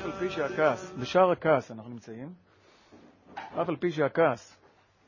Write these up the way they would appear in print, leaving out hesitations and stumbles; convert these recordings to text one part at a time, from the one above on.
על פי שהכעס, בשער הכעס אנחנו נמצאים, אף על פי שהכעס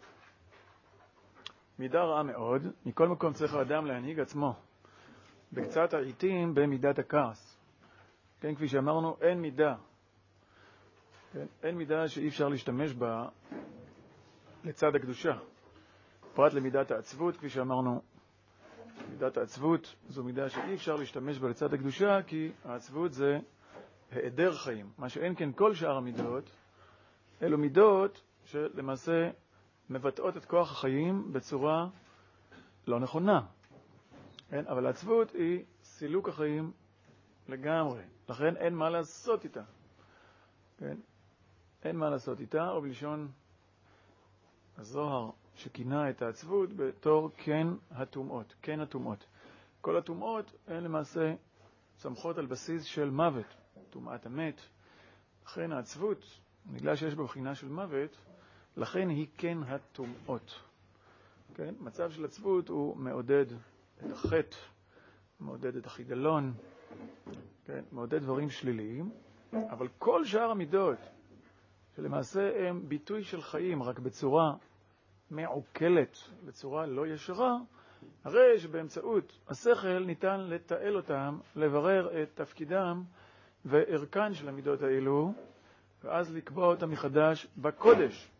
מידה רעה מאוד, מכל מקום צריך האדם להנהיג עצמו בקצת העיתים במידת הכעס. כן, כפי שאמרנו, אין מידה. כן, אין מידה שאי אפשר להשתמש בה לצד הקדושה. פרט למידת העצבות, כפי שאמרנו, מידת העצבות זו מידה שאי אפשר להשתמש בה לצד הקדושה, כי העצבות זה היעדר חיים. מה שאין כן כל שאר המידות, אלו מידות שלמעשה מבטאות את כוח החיים בצורה לא נכונה. כן? אבל העצבות היא סילוק החיים לגמרי. לכן אין מה לעשות איתה. כן? אין מה לעשות איתה, או בלשון הזוהר שכינה את העצבות בתור כן הטומאות. כן הטומאות. כל הטומאות הן למעשה צמחות על בסיס של מוות, טומאת המת. לכן העצבות, בגלל שיש בה בחינה של מוות, לכן היא כן הטומאות. כן? מצב של עצבות הוא מעודד את החטא, מעודד את החידלון, כן? מעודד דברים שליליים, אבל כל שאר המידות, שלמעשה הם ביטוי של חיים, רק בצורה מעוקלת, בצורה לא ישרה, הרי שבאמצעות השכל ניתן לתעל אותם, לברר את תפקידם וערכן של המידות האלו, ואז לקבוע אותם מחדש בקודש.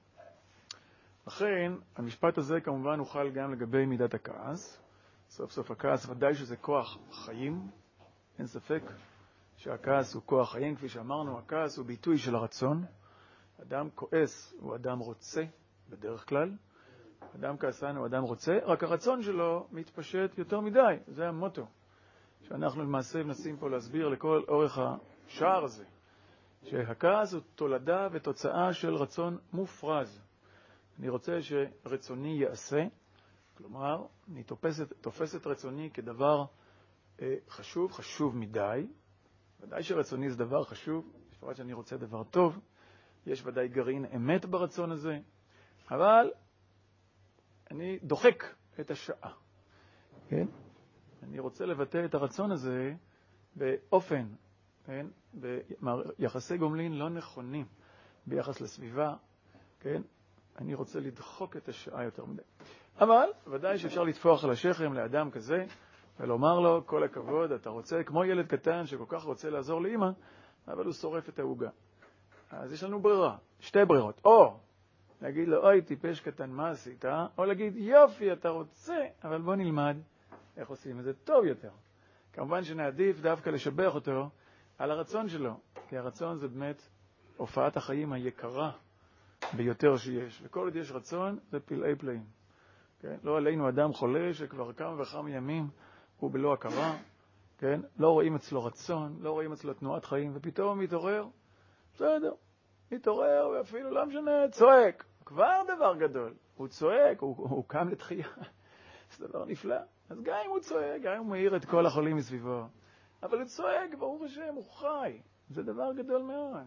לכן, המשפט הזה כמובן הוחל גם לגבי מידת הכעס. סוף סוף הכעס ודאי שזה כוח חיים. אין ספק שהכעס הוא כוח חיים. כפי שאמרנו, הכעס הוא ביטוי של הרצון. אדם כועס הוא אדם רוצה, בדרך כלל. אדם כעסן הוא אדם רוצה, רק הרצון שלו מתפשט יותר מדי. זה המוטו שאנחנו למעשה מנסים פה להסביר לכל אורך השער הזה. שהכעס הוא תולדה ותוצאה של רצון מופרז. אני רוצה שרצוני יעשה, כלומר, אני תופס את רצוני כדבר חשוב, חשוב מדי. ודאי שרצוני זה דבר חשוב, בפרט שאני רוצה דבר טוב. יש ודאי גרעין אמת ברצון הזה, אבל אני דוחק את השעה. כן? אני רוצה לבטא את הרצון הזה באופן, כן? ביחסי גומלין לא נכונים ביחס לסביבה, כן? אני רוצה לדחוק את השעה יותר מדי. אבל ודאי שאפשר לטפוח על השכם לאדם כזה ולומר לו, כל הכבוד, אתה רוצה, כמו ילד קטן שכל כך רוצה לעזור לאמא, אבל הוא שורף את ההוגה. אז יש לנו ברירה, שתי ברירות. או להגיד לו, אוי, טיפש קטן, מה עשית? או להגיד, יופי, אתה רוצה, אבל בוא נלמד איך עושים את זה טוב יותר. כמובן שנעדיף דווקא לשבח אותו על הרצון שלו, כי הרצון זה באמת הופעת החיים היקרה ביותר שיש. וכל עוד יש רצון, זה פלאי פלאים. כן? לא עלינו אדם חולה שכבר כמה וכמה ימים הוא בלא הכרה. כן? לא רואים אצלו רצון, לא רואים אצלו תנועת חיים, ופתאום מתעורר, בסדר, מתעורר ואפילו לא משנה, צועק. כבר דבר גדול. הוא צועק, הוא קם לתחייה. זה דבר נפלא. אז גם אם הוא צועק, גם אם הוא מאיר את כל החולים מסביבו, אבל הוא צועק, ברוך השם, הוא חי. זה דבר גדול מאוד.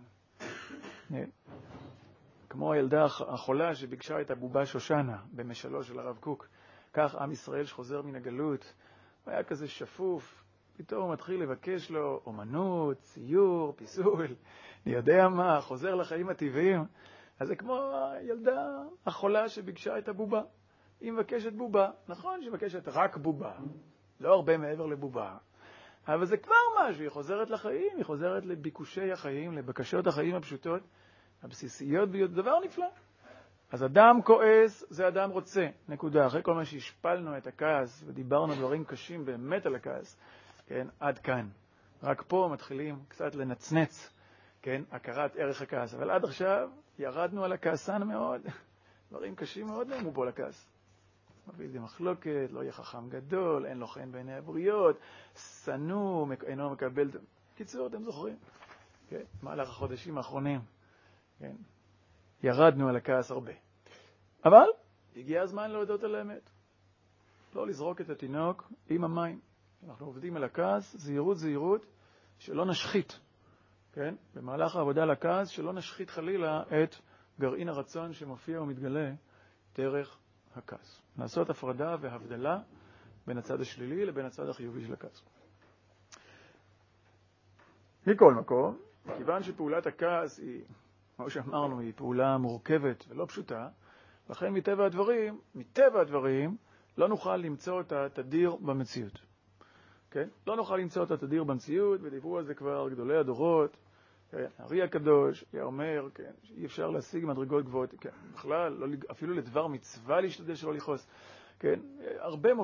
כמו הילדה החולה שביקשה את הבובה שושנה במשלו של הרב קוק. כך עם ישראל שחוזר מן הגלות, הוא היה כזה שפוף, פתאום הוא מתחיל לבקש לו אומנות, ציור, פיסול, אני יודע מה, חוזר לחיים הטבעיים. אז זה כמו הילדה החולה שביקשה את הבובה. היא מבקשת בובה, נכון שהיא מבקשת רק בובה, לא הרבה מעבר לבובה, אבל זה כבר משהו, היא חוזרת לחיים, היא חוזרת לביקושי החיים, לבקשות החיים הפשוטות, הבסיסיות ביותר, דבר נפלא. אז אדם כועס זה אדם רוצה, נקודה. אחרי כל מה שהשפלנו את הכעס ודיברנו דברים קשים באמת על הכעס, כן, עד כאן. רק פה מתחילים קצת לנצנץ, כן, הכרת ערך הכעס. אבל עד עכשיו ירדנו על הכעסן מאוד, דברים קשים מאוד נאמו פה לכעס. מביא לי מחלוקת, לא יהיה חכם גדול, אין לו חן בעיני הבריות, סנו, אינו מקבל... קיצור, אתם זוכרים? כן, מהלך החודשים האחרונים. כן. ירדנו על הכעס הרבה. אבל הגיע הזמן להודות על האמת. לא לזרוק את התינוק עם המים. אנחנו עובדים על הכעס, זהירות, זהירות, שלא נשחית. כן? במהלך העבודה על הכעס, שלא נשחית חלילה את גרעין הרצון שמופיע ומתגלה דרך הכעס. לעשות הפרדה והבדלה בין הצד השלילי לבין הצד החיובי של הכעס. מכל מקום, כיוון שפעולת הכעס היא, כמו שאמרנו, היא פעולה מורכבת ולא פשוטה, לכן מטבע הדברים, לא נוכל למצוא אותה תדיר במציאות. כן? לא נוכל למצוא אותה תדיר במציאות, ודיברו על זה כבר גדולי הדורות. כן? הארי הקדוש היה אומר, כן, שאי אפשר להשיג מדרגות גבוהות, כן, בכלל, אפילו לדבר מצווה להשתדל שלא לכעוס. כן? הרבה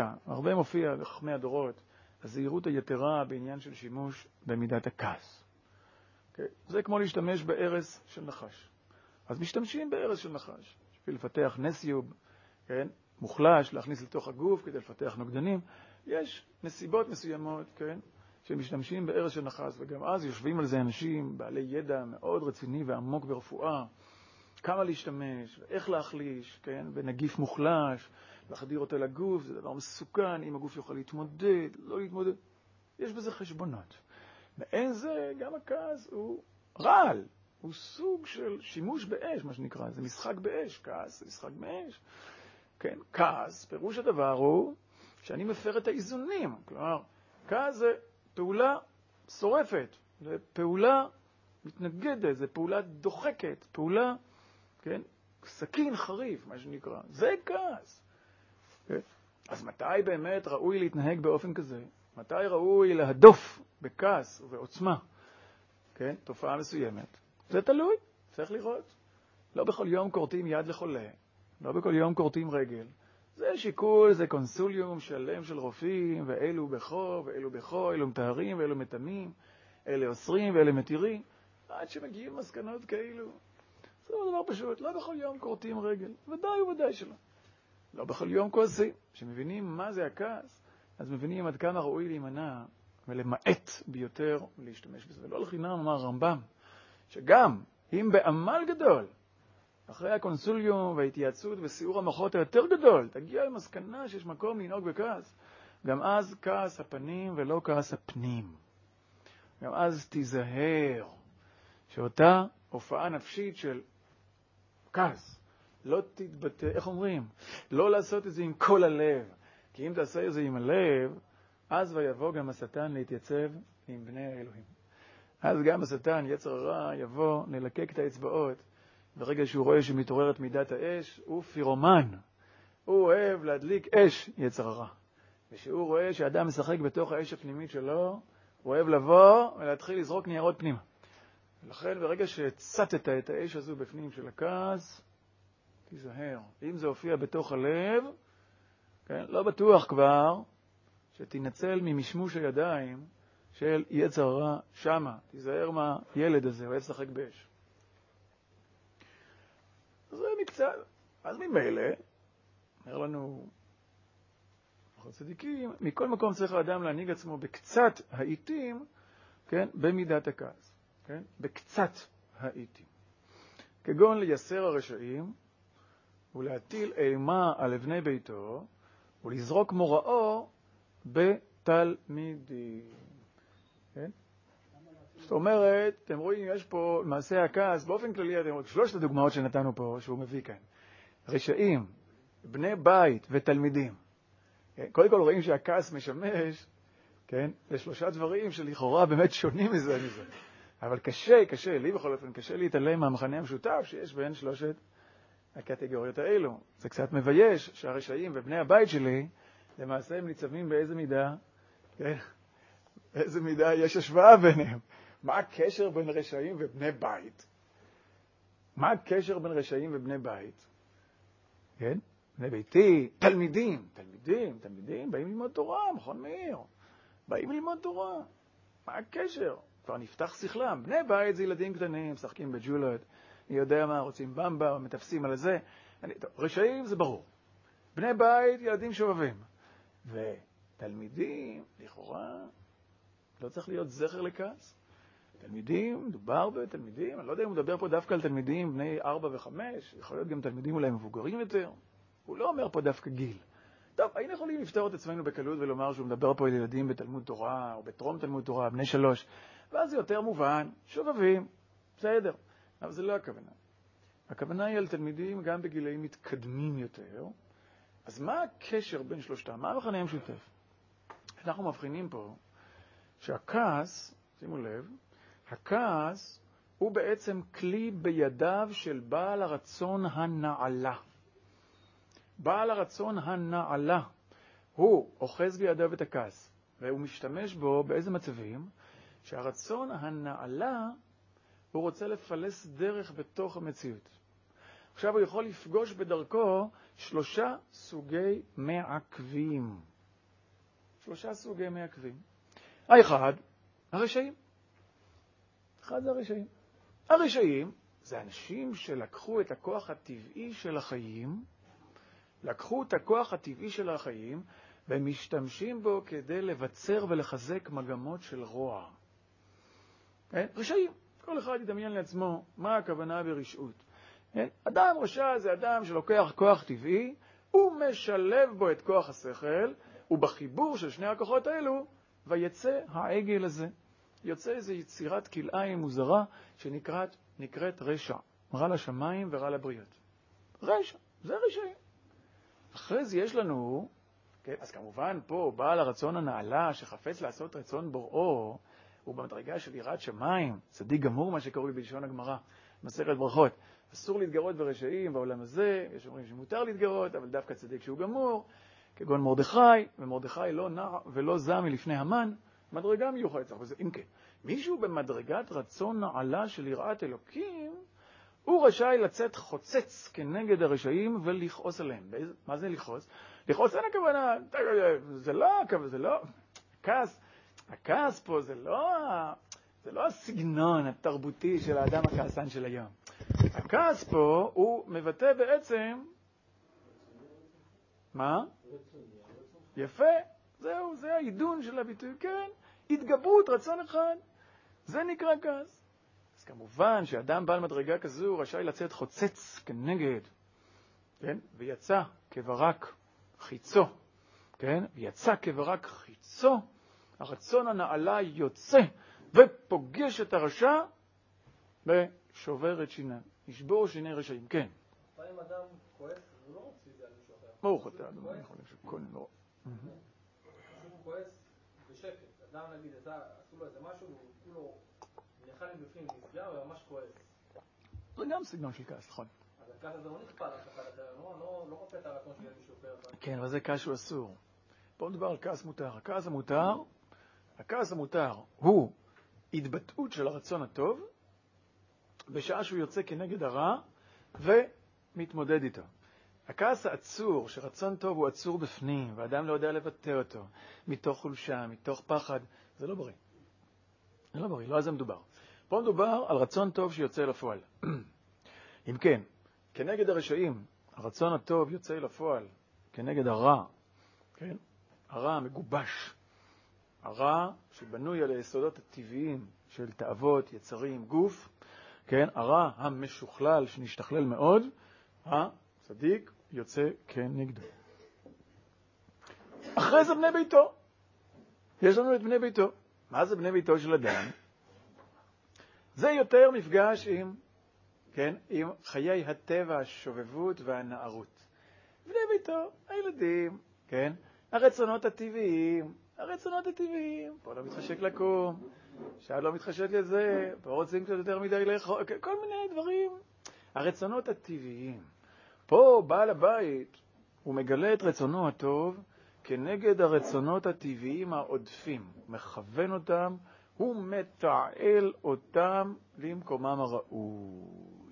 מופיע בחכמי הדורות, הזהירות היתרה בעניין של שימוש במידת הכעס. כן? זה כמו להשתמש בארס של נחש. אז משתמשים בארס של נחש, בשביל לפתח נסיוב, כן? מוחלש, להכניס לתוך הגוף כדי לפתח נוגדנים. יש נסיבות מסוימות, כן? שמשתמשים בארס של נחש, וגם אז יושבים על זה אנשים בעלי ידע מאוד רציני ועמוק ברפואה, כמה להשתמש, ואיך להחליש, כן? בנגיף מוחלש, להחדיר אותו לגוף, זה דבר מסוכן, אם הגוף יוכל להתמודד, לא להתמודד. יש בזה חשבונות. מעין זה, גם הכעס הוא רעל, הוא סוג של שימוש באש, מה שנקרא, זה משחק באש, כעס זה משחק באש. כן, כעס, פירוש הדבר הוא שאני מפר את האיזונים, כלומר, כעס זה פעולה שורפת, זה פעולה מתנגדת, זה פעולה דוחקת, פעולה, כן, סכין חריף, מה שנקרא, זה כעס. כן? אז מתי באמת ראוי להתנהג באופן כזה? מתי ראוי להדוף בכעס ובעוצמה, כן, תופעה מסוימת? זה תלוי, צריך לראות. לא בכל יום קורטים יד לחולה, לא בכל יום קורטים רגל. זה שיקול, זה קונסוליום שלם של רופאים, ואלו בכו, ואלו בכו, אלו מתארים ואלו מתאמים, אלה אוסרים ואלה מתירים, עד שמגיעים מסקנות כאילו. זה דבר פשוט, לא בכל יום קורטים רגל, ודאי שלא. לא בכל יום כועסים. כשמבינים מה זה הכעס, אז מבינים עד כמה ראוי להימנע ולמעט ביותר להשתמש בזה. ולא לחינם אמר הרמב"ם, שגם אם בעמל גדול, אחרי הקונסוליום וההתייעצות וסיעור המוחות היותר גדול, תגיע למסקנה שיש מקום לנהוג בכעס, גם אז כעס הפנים ולא כעס הפנים. גם אז תיזהר שאותה הופעה נפשית של כעס לא תתבטא, איך אומרים? לא לעשות את זה עם כל הלב, כי אם תעשה את זה עם הלב, אז ויבוא גם השטן להתייצב עם בני האלוהים. אז גם השטן, יצר הרע, יבוא ללקק את האצבעות, ברגע שהוא רואה שמתעוררת מידת האש, הוא פירומן. הוא אוהב להדליק אש, יצר הרע. ושהוא רואה שאדם משחק בתוך האש הפנימית שלו, הוא אוהב לבוא ולהתחיל לזרוק ניירות פנימה. ולכן ברגע שהצטת את האש הזו בפנים של הכעס, תיזהר. אם זה הופיע בתוך הלב, כן, לא בטוח כבר שתנצל ממשמוש הידיים של יצר הרע שמה. תיזהר מהילד הזה, הוא אוהב לשחק באש. זה מקצת. אז ממילא, אומר לנו צדיקים, מכל מקום צריך האדם להנהיג עצמו בקצת העיתים, כן, במידת הכעס, כן, בקצת העיתים. כגון לייסר הרשעים, ולהטיל אימה על אבני ביתו, ולזרוק מוראו בתלמידים. כן? זאת אומרת, אתם רואים, יש פה מעשה הכעס, באופן כללי, אתם רואים, שלושת הדוגמאות שנתנו פה, שהוא מביא כאן. רשעים, בני בית ותלמידים. כן? קודם כל רואים שהכעס משמש, כן? לשלושה דברים שלכאורה באמת שונים מזה. אבל קשה, לי בכל אופן, קשה להתעלם מהמחנה המשותף שיש בין שלושת הקטגוריות האלו. זה קצת מבייש שהרשעים ובני הבית שלי, למעשה הם ניצבים באיזה מידה, כן? באיזה מידה יש השוואה ביניהם. מה הקשר בין רשעים ובני בית? מה הקשר בין רשעים ובני בית? כן? בני ביתי, תלמידים, באים ללמוד תורה, מכון מאיר. באים ללמוד תורה. מה הקשר? כבר נפתח שכלם. בני בית זה ילדים קטנים, משחקים בג'ולות, אני יודע מה, רוצים במבה, מטפסים על זה. רשעים זה ברור. בני בית, ילדים שובבים. ותלמידים, לכאורה, לא צריך להיות זכר לכעס. תלמידים, מדובר בתלמידים, אני לא יודע אם הוא מדבר פה דווקא על תלמידים בני 4 ו-5, יכול להיות גם תלמידים אולי מבוגרים יותר. הוא לא אומר פה דווקא גיל. טוב, היינו יכולים לפתור את עצמנו בקלות ולומר שהוא מדבר פה על ילדים בתלמוד תורה, או בטרום תלמוד תורה, בני 3, ואז זה יותר מובן, שובבים, בסדר. אבל זה לא הכוונה. הכוונה היא על תלמידים גם בגילאים מתקדמים יותר. אז מה הקשר בין שלושתם? מה המכנה המשותף? אנחנו מבחינים פה שהכעס, שימו לב, הכעס הוא בעצם כלי בידיו של בעל הרצון הנעלה. בעל הרצון הנעלה הוא אוחז בידיו את הכעס, והוא משתמש בו באיזה מצבים? שהרצון הנעלה הוא רוצה לפלס דרך בתוך המציאות. עכשיו הוא יכול לפגוש בדרכו 3 סוגי מעכבים. 3 סוגי מעכבים. האחד, הרשעים. אחד זה הרשעים. הרשעים זה אנשים שלקחו את הכוח הטבעי של החיים, לקחו את הכוח הטבעי של החיים, ומשתמשים בו כדי לבצר ולחזק מגמות של רוע. רשעים. כל אחד ידמיין לעצמו מה הכוונה ברשעות. אדם רשע זה אדם שלוקח כוח טבעי, הוא משלב בו את כוח השכל, ובחיבור של שני הכוחות האלו, ויצא העגל הזה. יוצא איזו יצירת כלאיים מוזרה שנקראת רשע. רע לשמיים ורע לבריות. רשע, זה רשעים. אחרי זה יש לנו, אז כמובן פה בעל הרצון הנעלה שחפץ לעשות רצון בוראו, הוא במדרגה של יראת שמיים, צדיק גמור מה שקוראים בלשון הגמרא, מסכת ברכות. אסור להתגרות ברשעים בעולם הזה, יש אומרים שמותר להתגרות, אבל דווקא צדיק שהוא גמור, כגון מרדכי, ומרדכי לא נע ולא זע מלפני המן, מדרגה מיוחדת. אם כן, מישהו במדרגת רצון נעלה של יראת אלוקים, הוא רשאי לצאת חוצץ כנגד הרשעים ולכעוס עליהם. מה זה לכעוס? לכעוס אין הכוונה, זה לא, הכעס פה זה לא הסגנון התרבותי של האדם הכעסן של היום. הכעס פה הוא מבטא בעצם, מה? יפה, זהו, זה העידון של הביטוי, כן, התגברות, רצון אחד, זה נקרא כעס. אז כמובן שאדם בעל מדרגה כזו רשאי לצאת חוצץ כנגד, כן, ויצא כברק חיצו, כן, ויצא כברק חיצו, הרצון הנעלה יוצא ופוגש את הרשע ושובר את שיניו, ישבור שיני רשעים, כן. לפעמים אדם כועס, הוא לא רוצה את זה על מישהו אחר. ברוך אתה, אדוני, יכול להיות שכל נורא. הוא כועס בשקט. אדם נגיד, עשו לו איזה משהו, והוא כולו נלחם מבפנים, נסגר וממש כועס. זה גם סגנון של כעס, נכון. אז הכעס הזה לא נכפה על אף אחד אחר, לא רוצה את הרצון של מישהו אחר. כן, אבל זה כעס שהוא אסור. פה מדובר על כעס מותר. הכעס המותר הוא התבטאות של הרצון הטוב, בשעה שהוא יוצא כנגד הרע ומתמודד איתו. הכעס העצור, שרצון טוב הוא עצור בפנים, ואדם לא יודע לבטא אותו, מתוך חולשה, מתוך פחד, זה לא בריא. זה לא בריא, לא על זה מדובר. פה מדובר על רצון טוב שיוצא לפועל. אם כן, כנגד הרשעים, הרצון הטוב יוצא לפועל, כנגד הרע, כן? הרע המגובש, הרע שבנוי על היסודות הטבעיים של תאוות, יצרים, גוף, כן? הרע המשוכלל שנשתכלל מאוד, הצדיק יוצא כנגדו. אחרי זה בני ביתו. יש לנו את בני ביתו. מה זה בני ביתו של אדם? זה יותר מפגש עם, כן? עם חיי הטבע, השובבות והנערות. בני ביתו, הילדים, כן? הרצונות הטבעיים, פה לא מתחשק לקום, שעד לא מתחשק לזה, פה רוצים קצת יותר מדי לאכול, כל מיני דברים. הרצונות הטבעיים. פה בעל הבית, הוא מגלה את רצונו הטוב כנגד הרצונות הטבעיים העודפים. מכוון אותם, הוא מתעל אותם למקומם הראוי.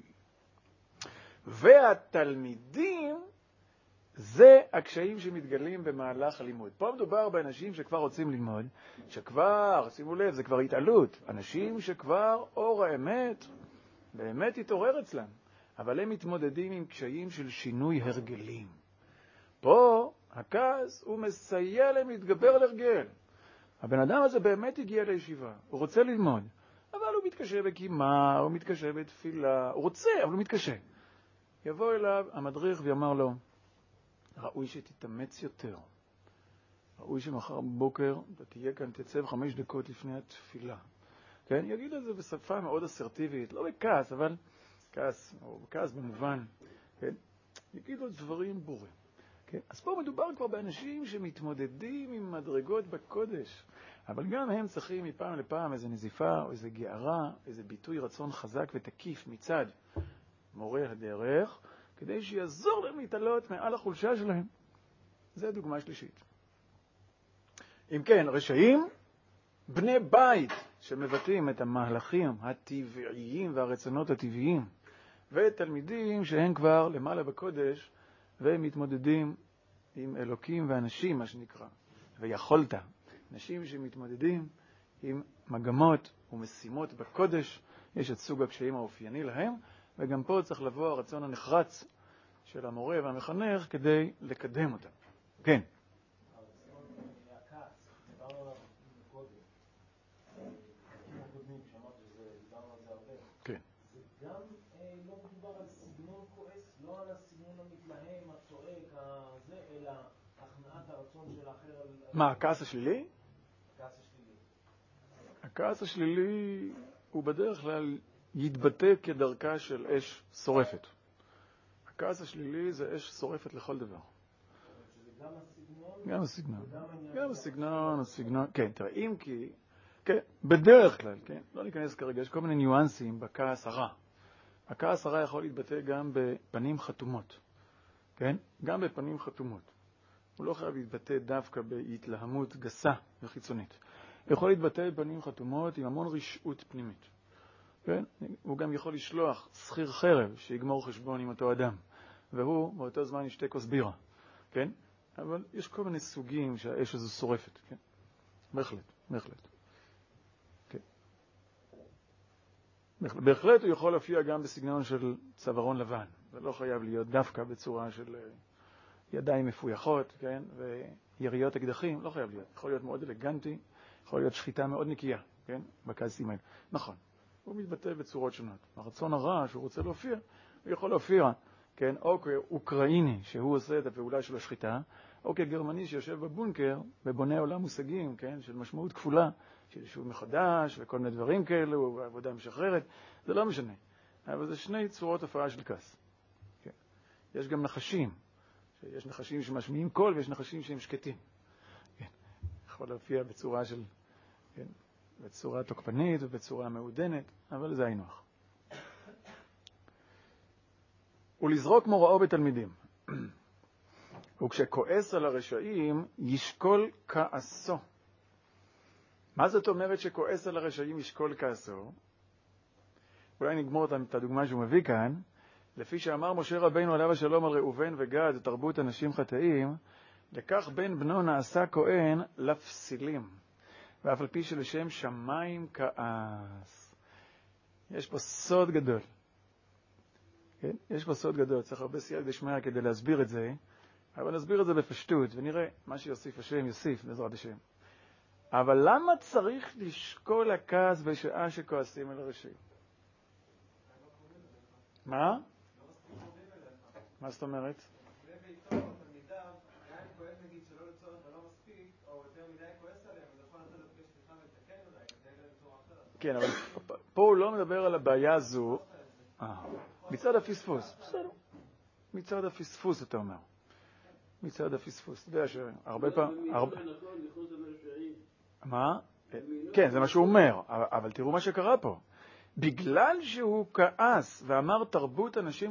והתלמידים, זה הקשיים שמתגלים במהלך הלימוד. פה מדובר באנשים שכבר רוצים ללמוד, שכבר, שימו לב, זה כבר התעלות. אנשים שכבר אור האמת באמת התעורר אצלם, אבל הם מתמודדים עם קשיים של שינוי הרגלים. פה הכעס הוא מסייע להם להתגבר על הרגל. הבן אדם הזה באמת הגיע לישיבה, הוא רוצה ללמוד, אבל הוא מתקשה בקימה, הוא מתקשה בתפילה, הוא רוצה, אבל הוא מתקשה. יבוא אליו המדריך ויאמר לו, ראוי שתתאמץ יותר. ראוי שמחר בבוקר אתה תהיה כאן, תצב 5 דקות לפני התפילה. כן? יגיד את זה בשפה מאוד אסרטיבית, לא בכעס, אבל כעס, או בכעס במובן, כן? יגיד לו דברים ברורים. כן? אז פה מדובר כבר באנשים שמתמודדים עם מדרגות בקודש. אבל גם הם צריכים מפעם לפעם איזו נזיפה או איזו גערה, איזה ביטוי רצון חזק ותקיף מצד מורה הדרך, כדי שיעזור להם להתעלות מעל החולשה שלהם. זו דוגמה שלישית. אם כן, רשעים, בני בית שמבטאים את המהלכים הטבעיים והרצונות הטבעיים, ותלמידים שהם כבר למעלה בקודש והם מתמודדים עם אלוקים ואנשים, מה שנקרא, ויכולת. אנשים שמתמודדים עם מגמות ומשימות בקודש, יש את סוג הקשיים האופייני להם, וגם פה צריך לבוא הרצון הנחרץ של המורה והמחנך כדי לקדם אותם. כן. כן. זה גם לא מדובר על סגנון כועס, לא על הסגנון המתלהם, הצועק, אלא הכנעת הרצון של האחר. מה, הכעס השלילי? הכעס השלילי. הכעס השלילי הוא בדרך כלל יתבטא כדרכה של אש שורפת. הכעס השלילי זה אש שורפת לכל דבר. גם הסגנון. גם הסגנון. כן, תראה, אם כי, כן, בדרך כלל, כן, לא ניכנס כרגע, יש כל מיני ניואנסים בכעס הרע. הכעס הרע יכול להתבטא גם בפנים חתומות. כן? גם בפנים חתומות. הוא לא חייב להתבטא דווקא בהתלהמות גסה וחיצונית. הוא יכול להתבטא בפנים חתומות עם המון רשעות פנימית. כן? הוא גם יכול לשלוח שכיר חרב שיגמור חשבון עם אותו אדם, והוא באותו זמן ישתה כוס בירה. כן? אבל יש כל מיני סוגים שהאש הזו שורפת. כן? בהחלט. כן. בהחלט הוא יכול להופיע גם בסגנון של צווארון לבן. זה לא חייב להיות דווקא בצורה של ידיים מפויחות, כן? ויריות אקדחים, לא חייב להיות. יכול להיות מאוד אלגנטי, יכול להיות שחיטה מאוד נקייה, כן? בכעסים האלה. נכון. הוא מתבטא בצורות שונות. הרצון הרע שהוא רוצה להופיע, הוא יכול להופיע, כן? או כאוקראיני שהוא עושה את הפעולה של השחיטה, או כגרמני שיושב בבונקר ובונה עולם מושגים, כן? של משמעות כפולה, של יישוב מחדש וכל מיני דברים כאלו, ועבודה משחררת. זה לא משנה. אבל זה שני צורות הפרעה של כעס. כן? יש גם נחשים. יש נחשים שמשמיעים קול ויש נחשים שהם שקטים. כן? יכול להופיע בצורה של, כן? בצורה תוקפנית ובצורה מעודנת, אבל זה אינוח. ולזרוק מוראו בתלמידים. וכשכועס על הרשעים, ישקול כעסו. מה זאת אומרת שכועס על הרשעים ישקול כעסו? אולי נגמור את הדוגמה שהוא מביא כאן. לפי שאמר משה רבינו עליו השלום על ראובן וגד, תרבות אנשים חטאים, לכך בן בנו נעשה כהן לפסילים. ואף על פי שלשם שמיים כעס. יש פה סוד גדול. כן? יש פה סוד גדול. צריך הרבה סייג דשמיא כדי להסביר את זה, אבל נסביר את זה בפשטות, ונראה מה שיוסיף השם יוסיף בעזרת השם. אבל למה צריך לשקול הכעס בשעה שכועסים על הרשעים? מה? מה זאת אומרת? בביתו, תלמידיו, היה אם כועס נגיד שלא לצורך ולא מספיק, או יותר מדי כועס עליהם, אז יכול לעשות לבקש סליחה ולתקן אולי, כדי לצורה אחרת. כן, אבל פה הוא לא מדבר על הבעיה הזו. מצד הפספוס. בסדר. מצד הפספוס אתה אומר. מצד הפספוס. אתה יודע שהרבה פעם... מה? כן, זה מה שהוא אומר. אבל תראו מה שקרה פה. בגלל שהוא כעס ואמר תרבות אנשים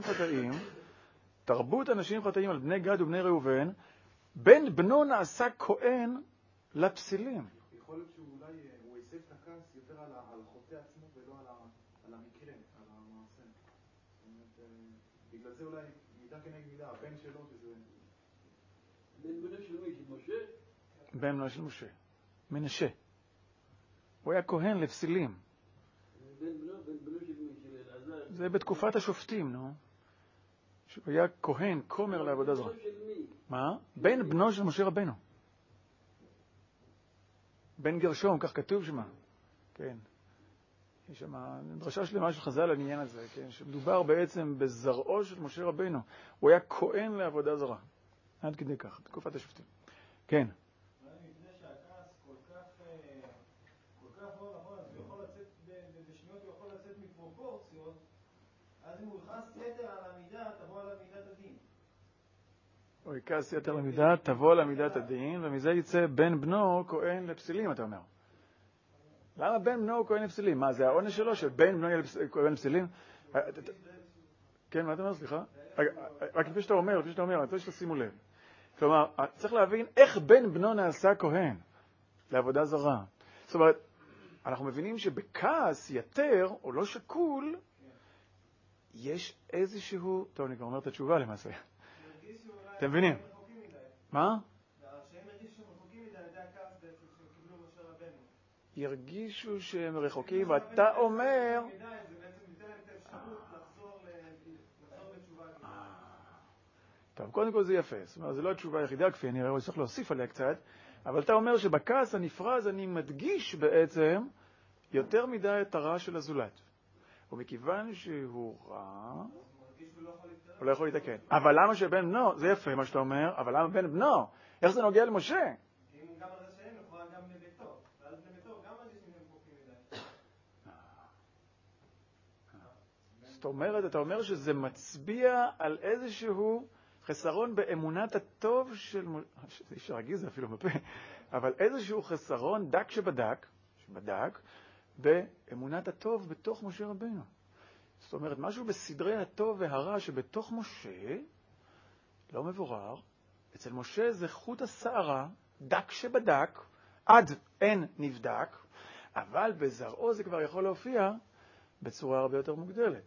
חטאים על בני גד ובני ראובן, בן בנו נעשה כהן לפסילים. יכול להיות שאולי הוא יסב את הכעס יותר על חוטא עצמו ולא על המקרה, על המעשה. בגלל זה אולי מידה כנגד מידה, הבן שלו שזה... בן בנו של מי? של משה? בן בנו של משה. מנשה. הוא היה כהן לפסילים. בן בנו של מי? של אלעזר? זה בתקופת השופטים, נו. שהוא היה כהן, כומר לעבודה זרה. בן בנו של מי? מה? בן בנו של משה רבנו. בן גרשום, כך כתוב שמה. כן. יש שם דרשה שלמה של חז"ל על העניין הזה, כן? שמדובר בעצם בזרעו של משה רבנו. הוא היה כהן לעבודה זרה. עד כדי כך, תקופת השופטים. כן. אולי מפני שהכעס כל כך לא נכון, אז הוא יכול לצאת בשניות, הוא יכול לצאת מפרופורציות, אז אם הוא יכעס יתר על המידה, תבוא על מידת הדין. הוא יכעס יתר למידה, תבוא על מידת הדין, ומזה יצא בן בנו כהן לפסילים, אתה אומר. למה בן בנו הוא כהן לפסילים? מה, זה העונש שלו שבן בנו יהיה כהן לפסילים? כן, מה אתה אומר? סליחה? רק לפני שאתה אומר, אני רוצה שתשימו לב. כלומר, צריך להבין איך בן בנו נעשה כהן לעבודה זרה. זאת אומרת, אנחנו מבינים שבכעס יתר, או לא שקול, יש איזשהו... טוב, אני כבר אומר את התשובה למעשה. אתם מבינים? מה? שהם הרגישו שהם רחוקים מדי על ידי הכעס בעצם שהם קיבלו משה רבנו. ירגישו שהם רחוקים, ואתה אומר... זה בעצם ניתן להם את האפשרות לחזור בתשובה. טוב, קודם כל זה יפה. זאת אומרת, זו לא התשובה היחידה, כפי אני רואה, צריך להוסיף עליה קצת, אבל אתה אומר שבכעס הנפרז אני מדגיש בעצם יותר מדי את הרע של הזולת. ומכיוון שהוא רע, הוא לא יכול להתקן. אבל למה שבן בנו, זה יפה מה שאתה אומר, אבל למה בן בנו? איך זה נוגע למשה? אם הוא גם על זה שאין, הוא גם לביתו. ואז לביתו גם על זה שהם רחוקים מדי. זאת אומרת, אתה אומר שזה מצביע על איזשהו חסרון באמונת הטוב של... זה אפשר להגיד זה אפילו בפה, אבל איזשהו חסרון דק שבדק, באמונת הטוב בתוך משה רבנו. זאת אומרת, משהו בסדרי הטוב והרע שבתוך משה לא מבורר. אצל משה זה חוט השערה, דק שבדק, עד אין נבדק, אבל בזרעו זה כבר יכול להופיע בצורה הרבה יותר מוגדלת.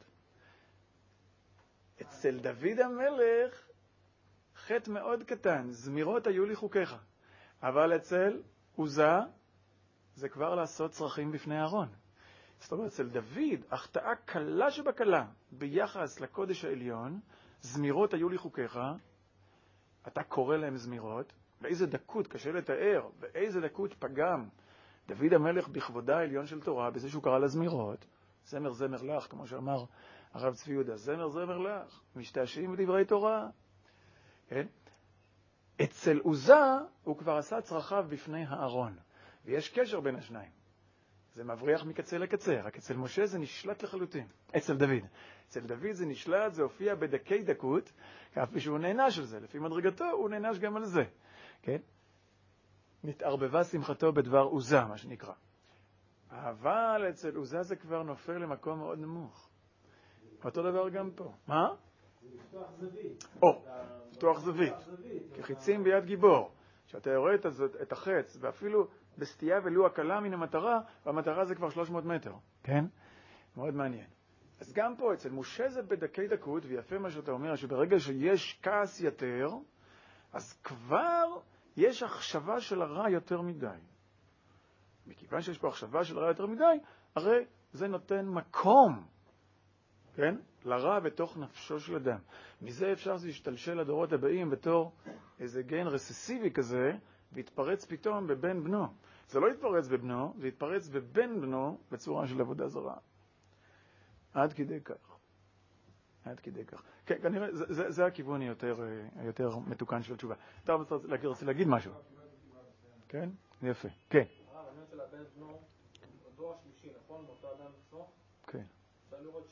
אצל דוד המלך חטא מאוד קטן, זמירות היו לי חוקיך, אבל אצל עוזה זה כבר לעשות צרכים בפני אהרון. זאת אומרת, אצל דוד, החטאה קלה שבקלה ביחס לקודש העליון, זמירות היו לי חוקיך, אתה קורא להם זמירות, באיזה דקות קשה לתאר, באיזה דקות פגם דוד המלך בכבודה העליון של תורה, בזה שהוא קרא לזמירות, זמר זמר לך, כמו שאמר הרב צבי יהודה, זמר זמר לך, משתעשעים בדברי תורה. כן? אצל עוזה הוא כבר עשה צרכיו בפני הארון, ויש קשר בין השניים. זה מבריח מקצה לקצה, רק אצל משה זה נשלט לחלוטין. אצל דוד. אצל דוד זה נשלט, זה הופיע בדקי דקות, כפי שהוא נענש על זה. לפי מדרגתו הוא נענש גם על זה. כן? נתערבבה שמחתו בדבר עוזה, מה שנקרא. אבל אצל עוזה זה כבר נופל למקום מאוד נמוך. אותו דבר גם פה. מה? זה לפתוח זווית. לפתוח זווית. כחיצים ביד גיבור. שאתה רואה את החץ, ואפילו בסטייה ולו הקלה מן המטרה, והמטרה זה כבר 300 מטר. כן? מאוד מעניין. אז גם פה, אצל משה זה בדקי דקות, ויפה מה שאתה אומר, שברגע שיש כעס יתר, אז כבר יש החשבה של הרע יותר מדי. מכיוון שיש פה החשבה של הרע יותר מדי, הרי זה נותן מקום, כן? לרע בתוך נפשו של אדם. מזה אפשר להשתלשל לדורות הבאים בתור איזה גן רססיבי כזה, והתפרץ פתאום בבן בנו. זה לא התפרץ בבנו, זה התפרץ בבן בנו בצורה של עבודה זרה. עד כדי כך. עד כדי כך. כן, כנראה, זה הכיוון היותר מתוקן של התשובה. אתה רוצה להגיד משהו? כן? יפה. כן. אני רוצה לבן בנו, הדור השלישי, נכון? מאותו אדם בסוף? כן. אפשר לראות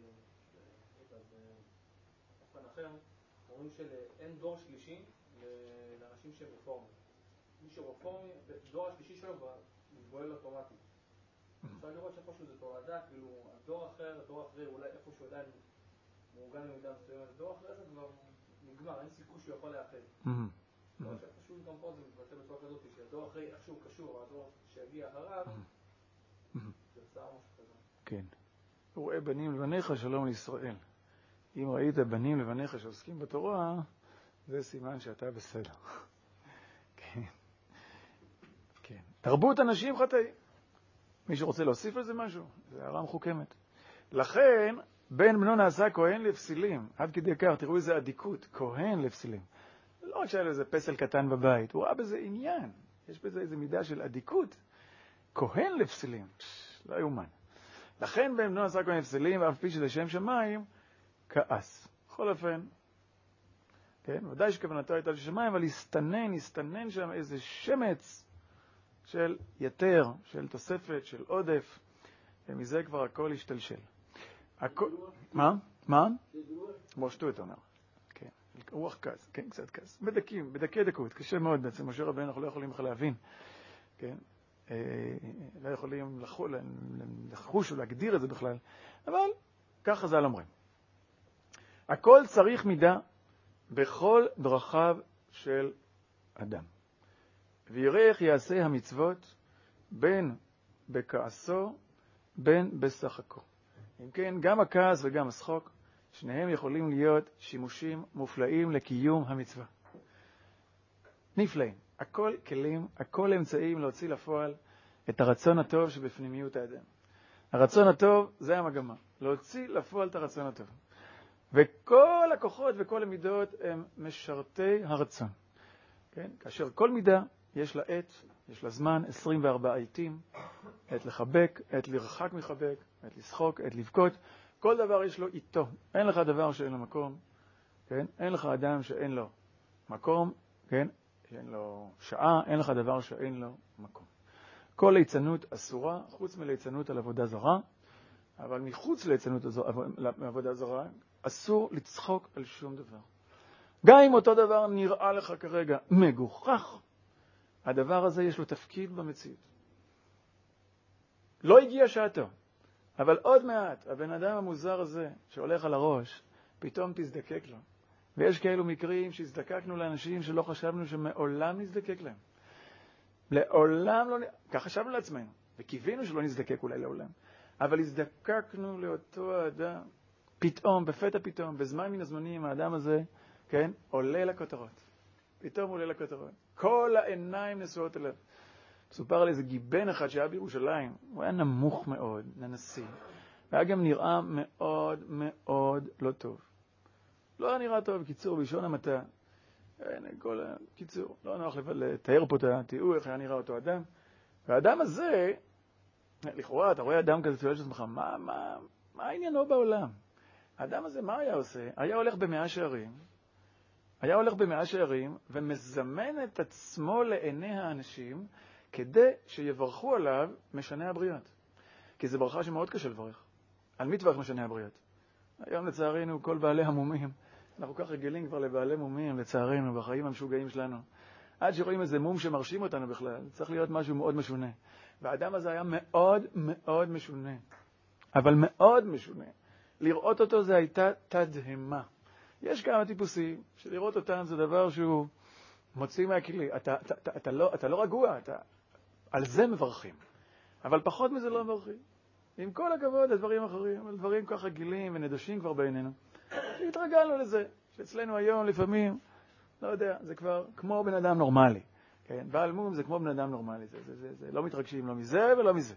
באופן אחר, אומרים שאין דור שלישי לאנשים שהם רפורמים. מי שרפורמי, דור השלישי שלו מתבולל אוטומטית. אפשר לראות שאיפשהו זה תורה דת, כאילו הדור אחרי, אולי איפשהו עדיין מאורגן במידה מסוימת, הדור אחרי זה כבר נגמר, אין סיכוי שהוא יכול לאחד. פשוט גם פה זה מתבטא בצורה כזאת, שהדור אחרי איכשהו קשור, הדור שיגיע אחריו, זה צער משהו כזה. כן. רואה בנים לבניך, שלום לישראל. אם ראית בנים לבניך שעוסקים בתורה, זה סימן שאתה בסדר. כן. כן. תרבות אנשים חטאים. מי שרוצה להוסיף על זה משהו, זה הערה מחוכמת. לכן, בן בנו נעשה כהן לפסילים. עד כדי כך, תראו איזה עדיקות, כהן לפסילים. לא רק שהיה לו איזה פסל קטן בבית, הוא ראה בזה עניין. יש בזה איזה מידה של עדיקות. כהן לפסילים, לא יאומן. לכן בן בנו נעשה כהן לפסילים, ואף פי שזה שם שמיים, כעס. בכל אופן, כן, ודאי שכוונתו הייתה לשמיים, אבל הסתנן שם איזה שמץ של יתר, של תוספת, של עודף, ומזה כבר הכל השתלשל. מה? כמו שטות, אומר. כן, רוח כעס, כן, קצת כעס. בדקי דקות, קשה מאוד בעצם, משה רבנו אנחנו לא יכולים לך להבין, כן? לא יכולים לחוש ולהגדיר את זה בכלל, אבל כך חז"ל אומרים. הכל צריך מידה בכל דרכיו של אדם. ויראה איך יעשה המצוות בין בכעסו בין בשחקו. אם כן, גם הכעס וגם השחוק, שניהם יכולים להיות שימושים מופלאים לקיום המצווה. נפלאים. הכל כלים, הכל אמצעים להוציא לפועל את הרצון הטוב שבפנימיות האדם. הרצון הטוב זה המגמה, להוציא לפועל את הרצון הטוב. וכל הכוחות וכל המידות הם משרתי הרצון. כן? כאשר כל מידה יש לה עת, יש לה זמן, 24 עיתים, עת לחבק, עת לרחק מחבק, עת לשחוק, עת לבכות. כל דבר יש לו איתו. אין לך דבר שאין לו מקום, כן? אין לך אדם שאין לו מקום, כן? שאין לו שעה, אין לך דבר שאין לו מקום. כל ליצנות אסורה, חוץ מליצנות על עבודה זרה, אבל מחוץ ליצנות לעבודה זרה, אסור לצחוק על שום דבר. גם אם אותו דבר נראה לך כרגע מגוחך, הדבר הזה יש לו תפקיד במציאות. לא הגיע שעתו, אבל עוד מעט, הבן אדם המוזר הזה שהולך על הראש, פתאום תזדקק לו. ויש כאלו מקרים שהזדקקנו לאנשים שלא חשבנו שמעולם נזדקק להם. לעולם לא... כך חשבנו לעצמנו, וקיווינו שלא נזדקק אולי לעולם. אבל הזדקקנו לאותו האדם, פתאום, בפתע פתאום, בזמן מן הזמנים, האדם הזה, כן, עולה לכותרות. פתאום עולה לכותרות. כל העיניים נשואות אליו. מסופר על איזה גיבן אחד שהיה בירושלים, הוא היה נמוך מאוד, ננסי. והיה גם נראה מאוד מאוד לא טוב. לא היה נראה טוב, קיצור, בלשון המעטה. כל קיצור, לא נוח לתאר פה את התיאור, איך היה נראה אותו אדם. והאדם הזה, לכאורה, אתה רואה אדם כזה, תשאל לעצמך, מה עניינו בעולם? האדם הזה, מה היה עושה? היה הולך ב100 שערים, ומזמן את עצמו לעיני האנשים, כדי שיברכו עליו משני הבריות. כי זו ברכה שמאוד קשה לברך. על מי תברך משני הבריות? היום לצערנו, כל בעלי המומים, אנחנו כך רגילים כבר לבעלי מומים, לצערנו, בחיים המשוגעים שלנו. עד שרואים איזה מום שמרשים אותנו בכלל, צריך להיות משהו מאוד משונה. והאדם הזה היה מאוד מאוד משונה. אבל מאוד משונה. לראות אותו זה הייתה תדהמה. יש כמה טיפוסים שלראות אותם זה דבר שהוא מוציא מהכלי. אתה לא רגוע, על זה מברכים. אבל פחות מזה לא מברכים. עם כל הכבוד, הדברים אחרים, אבל דברים כך רגילים ונדושים כבר בעינינו. התרגלנו לזה, שאצלנו היום לפעמים, לא יודע, זה כבר כמו בן אדם נורמלי. כן? בעל מום זה כמו בן אדם נורמלי. זה לא מתרגשים לא מזה ולא מזה.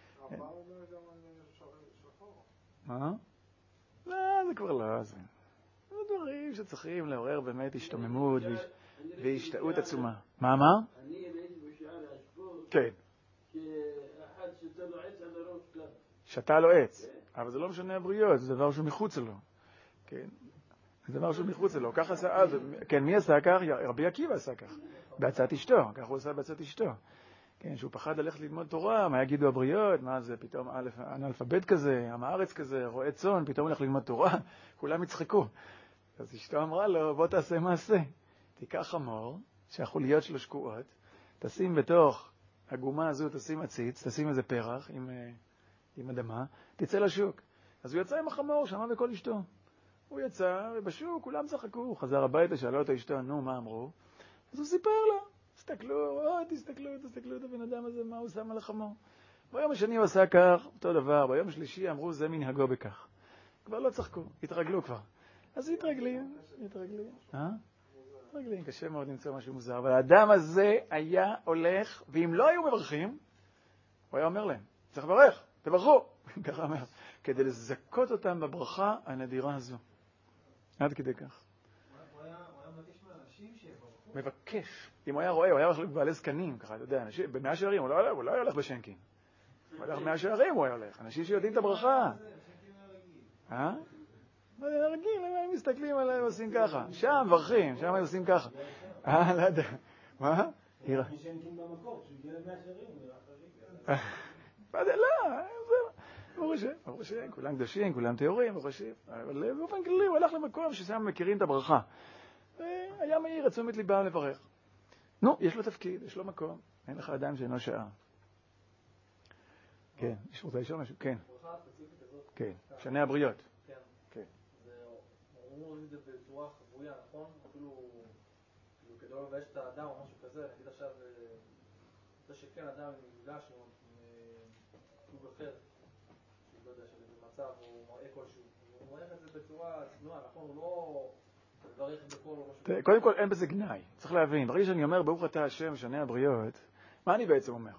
מה? לא, זה כבר לא. זה דברים שצריכים לעורר באמת השתוממות והשתאות עצומה. מה? אני ראיתי בשעה להשפור. כן. שאחד שתה לו עץ על הראש כאן. שתה לו עץ. אבל זה לא משנה הבריאות, זה דבר שהוא מחוץ לו. כן. זה דבר שהוא מחוץ לו. כך עשה אז. כן, מי עשה כך? רבי עקיבא עשה כך. בעצת אשתו. כך הוא עשה בעצת אשתו. כן, שהוא פחד ללכת ללמוד תורה, מה יגידו הבריות, מה זה פתאום אנאלפבית כזה, עם הארץ כזה, רועה צאן, פתאום הולך ללמוד תורה, כולם יצחקו. אז אשתו אמרה לו, בוא תעשה מעשה. תיקח חמור, שהחוליות שלו שקועות, תשים בתוך הגומה הזו, תשים עציץ, תשים איזה פרח עם אדמה, תצא לשוק. אז הוא יצא עם החמור, שמע בכל אשתו. הוא יצא, ובשוק כולם צחקו, הוא חזר הביתה, שאלה אותו אשתו, נו, מה אמרו? אז הוא סיפר לה, תסתכלו את הבן אדם הזה, מה הוא שם על החמור. ביום השני הוא עשה כך, אותו דבר, ביום השלישי אמרו, זה מנהגו בכך. כבר לא צחקו, התרגלו כבר. אז התרגלים. התרגלים, קשה מאוד למצוא משהו מוזר. אבל האדם הזה היה הולך, ואם לא היו מברכים, הוא היה אומר להם, צריך לברך, תברכו. ככה אומר, כדי לזכות אותם בברכה הנדירה הזו. עד כדי כך. הוא היה מבקש מהאנשים שיברכו. מבקש. אם הוא היה רואה, הוא היה הולך לבעלי זקנים, ככה, אתה יודע, אנשים, ב100 שערים, הוא לא היה הולך בשנקין. הוא הולך ב100 שערים, הוא היה הולך. אנשים שיודעים את הברכה. רגיל, הם מסתכלים עליהם ועושים ככה. שם מברכים, שם הם עושים ככה. לא יודע. מה? משנקין במקור, כשהוא הגיע ל100 שערים, הוא היה חריג. ברוך השם, כולם קדושים, כולם טהורים, ברוך השם. אבל באופן כללי הוא הלך למקום ששם מכירים את הברכה. היה מהיר, תשומת ליבם לברך. נו, יש לו תפקיד, יש לו מקום. אין לך אדם שאינו שעה. כן, יש רוצה לשאול משהו? כן. הברכה הספציפית הזאת. כן, משנה הבריות. כן. כן. זה, אומרים את זה בצורה חבויה, נכון? אפילו כדי לא לבייש את האדם או משהו כזה, נגיד עכשיו, זה שכן אדם נפגש עם סוג אחר, שהוא לא יודע שזה מצב או מראה כלשהו, הוא מראה את זה בצורה צנועה, נכון? הוא לא מברך בכל או משהו כזה. קודם כל אין בזה גנאי, צריך להבין. ברגע שאני אומר ברוך אתה השם משנה הבריות, מה אני בעצם אומר?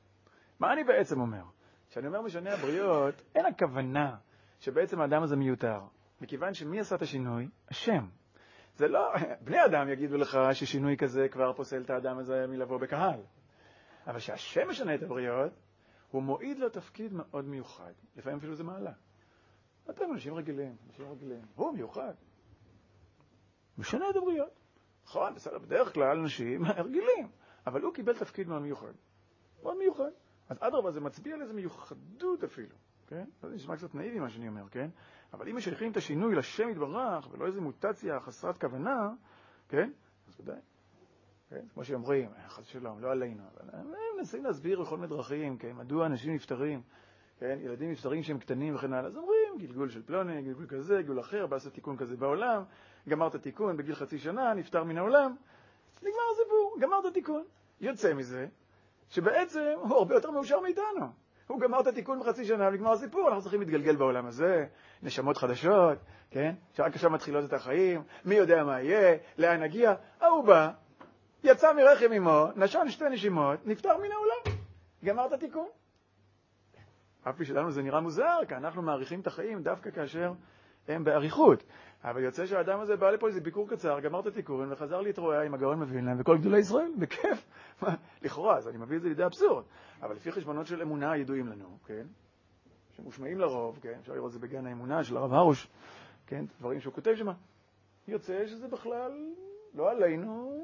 כשאני אומר משנה הבריות, אין הכוונה שבעצם האדם הזה מיותר. מכיוון שמי עשה את השינוי? השם. זה לא, בני אדם יגידו לך ששינוי כזה כבר פוסל את האדם הזה מלבוא בקהל. אבל שהשם משנה את הבריות, הוא מועיד לו תפקיד מאוד מיוחד. לפעמים אפילו זה מעלה. אתם אנשים רגילים. הוא מיוחד. משנה את הבריות. נכון, בסדר, בדרך כלל אנשים רגילים, אבל הוא קיבל תפקיד מאוד מיוחד. מאוד מיוחד. אז אדרבה, זה מצביע על איזו מיוחדות אפילו, כן? זה נשמע קצת נאיבי מה שאני אומר, כן? אבל אם משייכים את השינוי לשם יתברך, ולא איזו מוטציה חסרת כוונה, כן? אז ודאי. כן? כמו שאומרים, חס ושלום, לא עלינו, אבל הם מנסים להסביר בכל מיני דרכים, כן? מדוע אנשים נפטרים, כן? ילדים נפטרים שהם קטנים וכן הלאה. אז אומרים, גלגול של פלוני, גלגול כזה, גלגול אחר, בא לעשות תיקון כזה בעולם, גמר את התיקון בגיל חצי שנה, נפטר מן העולם, נגמר הסיפור, גמר את התיקון. יוצא מזה שבעצם הוא הרבה יותר מאושר מאיתנו. הוא גמר את התיקון בחצי שנה, ונגמר הסיפור, אנחנו צריכים להתגלגל בעולם הזה, נשמות חדשות, כן? שרק עכשיו מתחילות את החיים, מי יודע מה יהיה, לאן נגיע. הוא בא, יצא מרחם אמו, נשן 2 נשימות, נפטר מן העולם, גמר את התיקון. אף פי שלנו זה נראה מוזר, כי אנחנו מעריכים את החיים דווקא כאשר הם בעריכות. אבל יוצא שהאדם הזה בא לפה איזה ביקור קצר, גמר את התיקון וחזר להתרועע עם הגאון מווילנה וכל גדולי ישראל, בכיף. לכאורה, אז אני מביא את זה לידי אבסורד. אבל לפי חשבונות של אמונה ידועים לנו, כן? שמושמעים לרוב, כן? אפשר לראות את זה בגן האמונה של הרב הרוש, כן? דברים שהוא כותב שמה. יוצא שזה בכלל לא עלינו.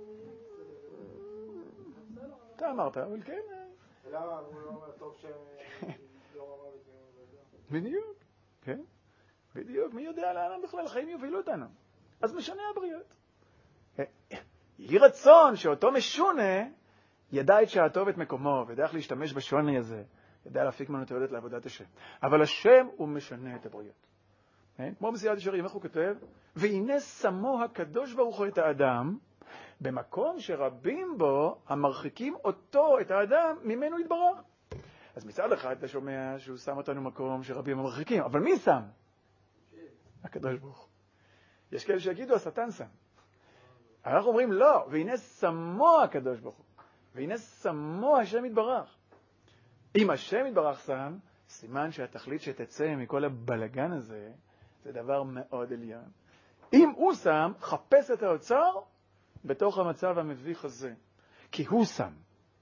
אתה אמרת, אבל כן. למה הוא לא אומר טוב שלא אמר את זה? בדיוק, כן? בדיוק, מי יודע לאן בכלל החיים יובילו אותנו. אז משנה הבריות. יהי רצון שאותו משונה ידע את שעתו ואת מקומו, וידע איך להשתמש בשוני הזה, ידע להפיק ממנו תועלת לעבודת השם. אבל השם הוא משנה את הבריות. כמו בסייעת ישרים, איך הוא כותב? והנה שמו הקדוש ברוך הוא את האדם, במקום שרבים בו המרחיקים אותו, את האדם, ממנו יתברך. אז מצד אחד אתה שומע שהוא שם אותנו מקום שרבים המרחיקים, אבל מי שם? הקדוש ברוך הוא. יש כאלה שיגידו, השטן שם. אנחנו אומרים לא, והנה שמו הקדוש ברוך הוא. והנה שמו השם יתברך. אם השם יתברך שם, סימן שהתכלית שתצא מכל הבלגן הזה, זה דבר מאוד עליון. אם הוא שם, חפש את האוצר בתוך המצב המביך הזה. כי הוא שם.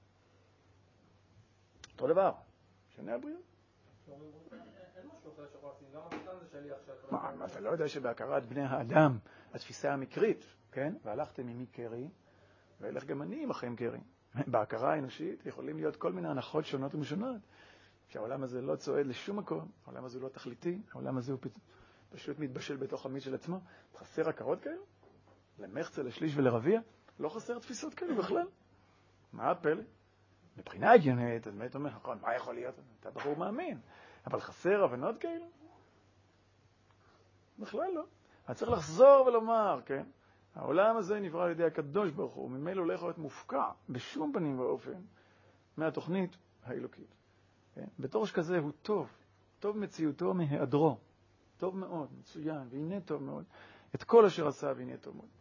אותו דבר. שני הבריאות. אין משהו אחר שיכול לשים, גם השטן זה שלי עכשיו. מה, אתה לא יודע שבהכרת בני האדם, התפיסה המקרית, כן? והלכתם עמי קרי, והלך גם אני עמכם קרי. בהכרה האנושית יכולים להיות כל מיני הנחות שונות ומשונות, שהעולם הזה לא צועד לשום מקום, העולם הזה לא תכליתי, העולם הזה הוא פשוט מתבשל בתוך המיץ של עצמו. חסר הכרות כאלה? למחצה, לשליש ולרביע? לא חסר תפיסות כאלה בכלל. מה הפלא? מבחינה הגיונית, אז באמת אומר, נכון, מה יכול להיות? אתה בחור מאמין. אבל חסר הבנות כאלה? בכלל לא. אז צריך לחזור ולומר, כן? העולם הזה נברא על ידי הקדוש ברוך הוא, ממילא הולך להיות מופקע בשום פנים ואופן מהתוכנית האלוקית. כן? בתור שכזה הוא טוב, טוב מציאותו מהיעדרו, טוב מאוד, מצוין, והנה טוב מאוד. את כל אשר עשה והנה טוב מאוד.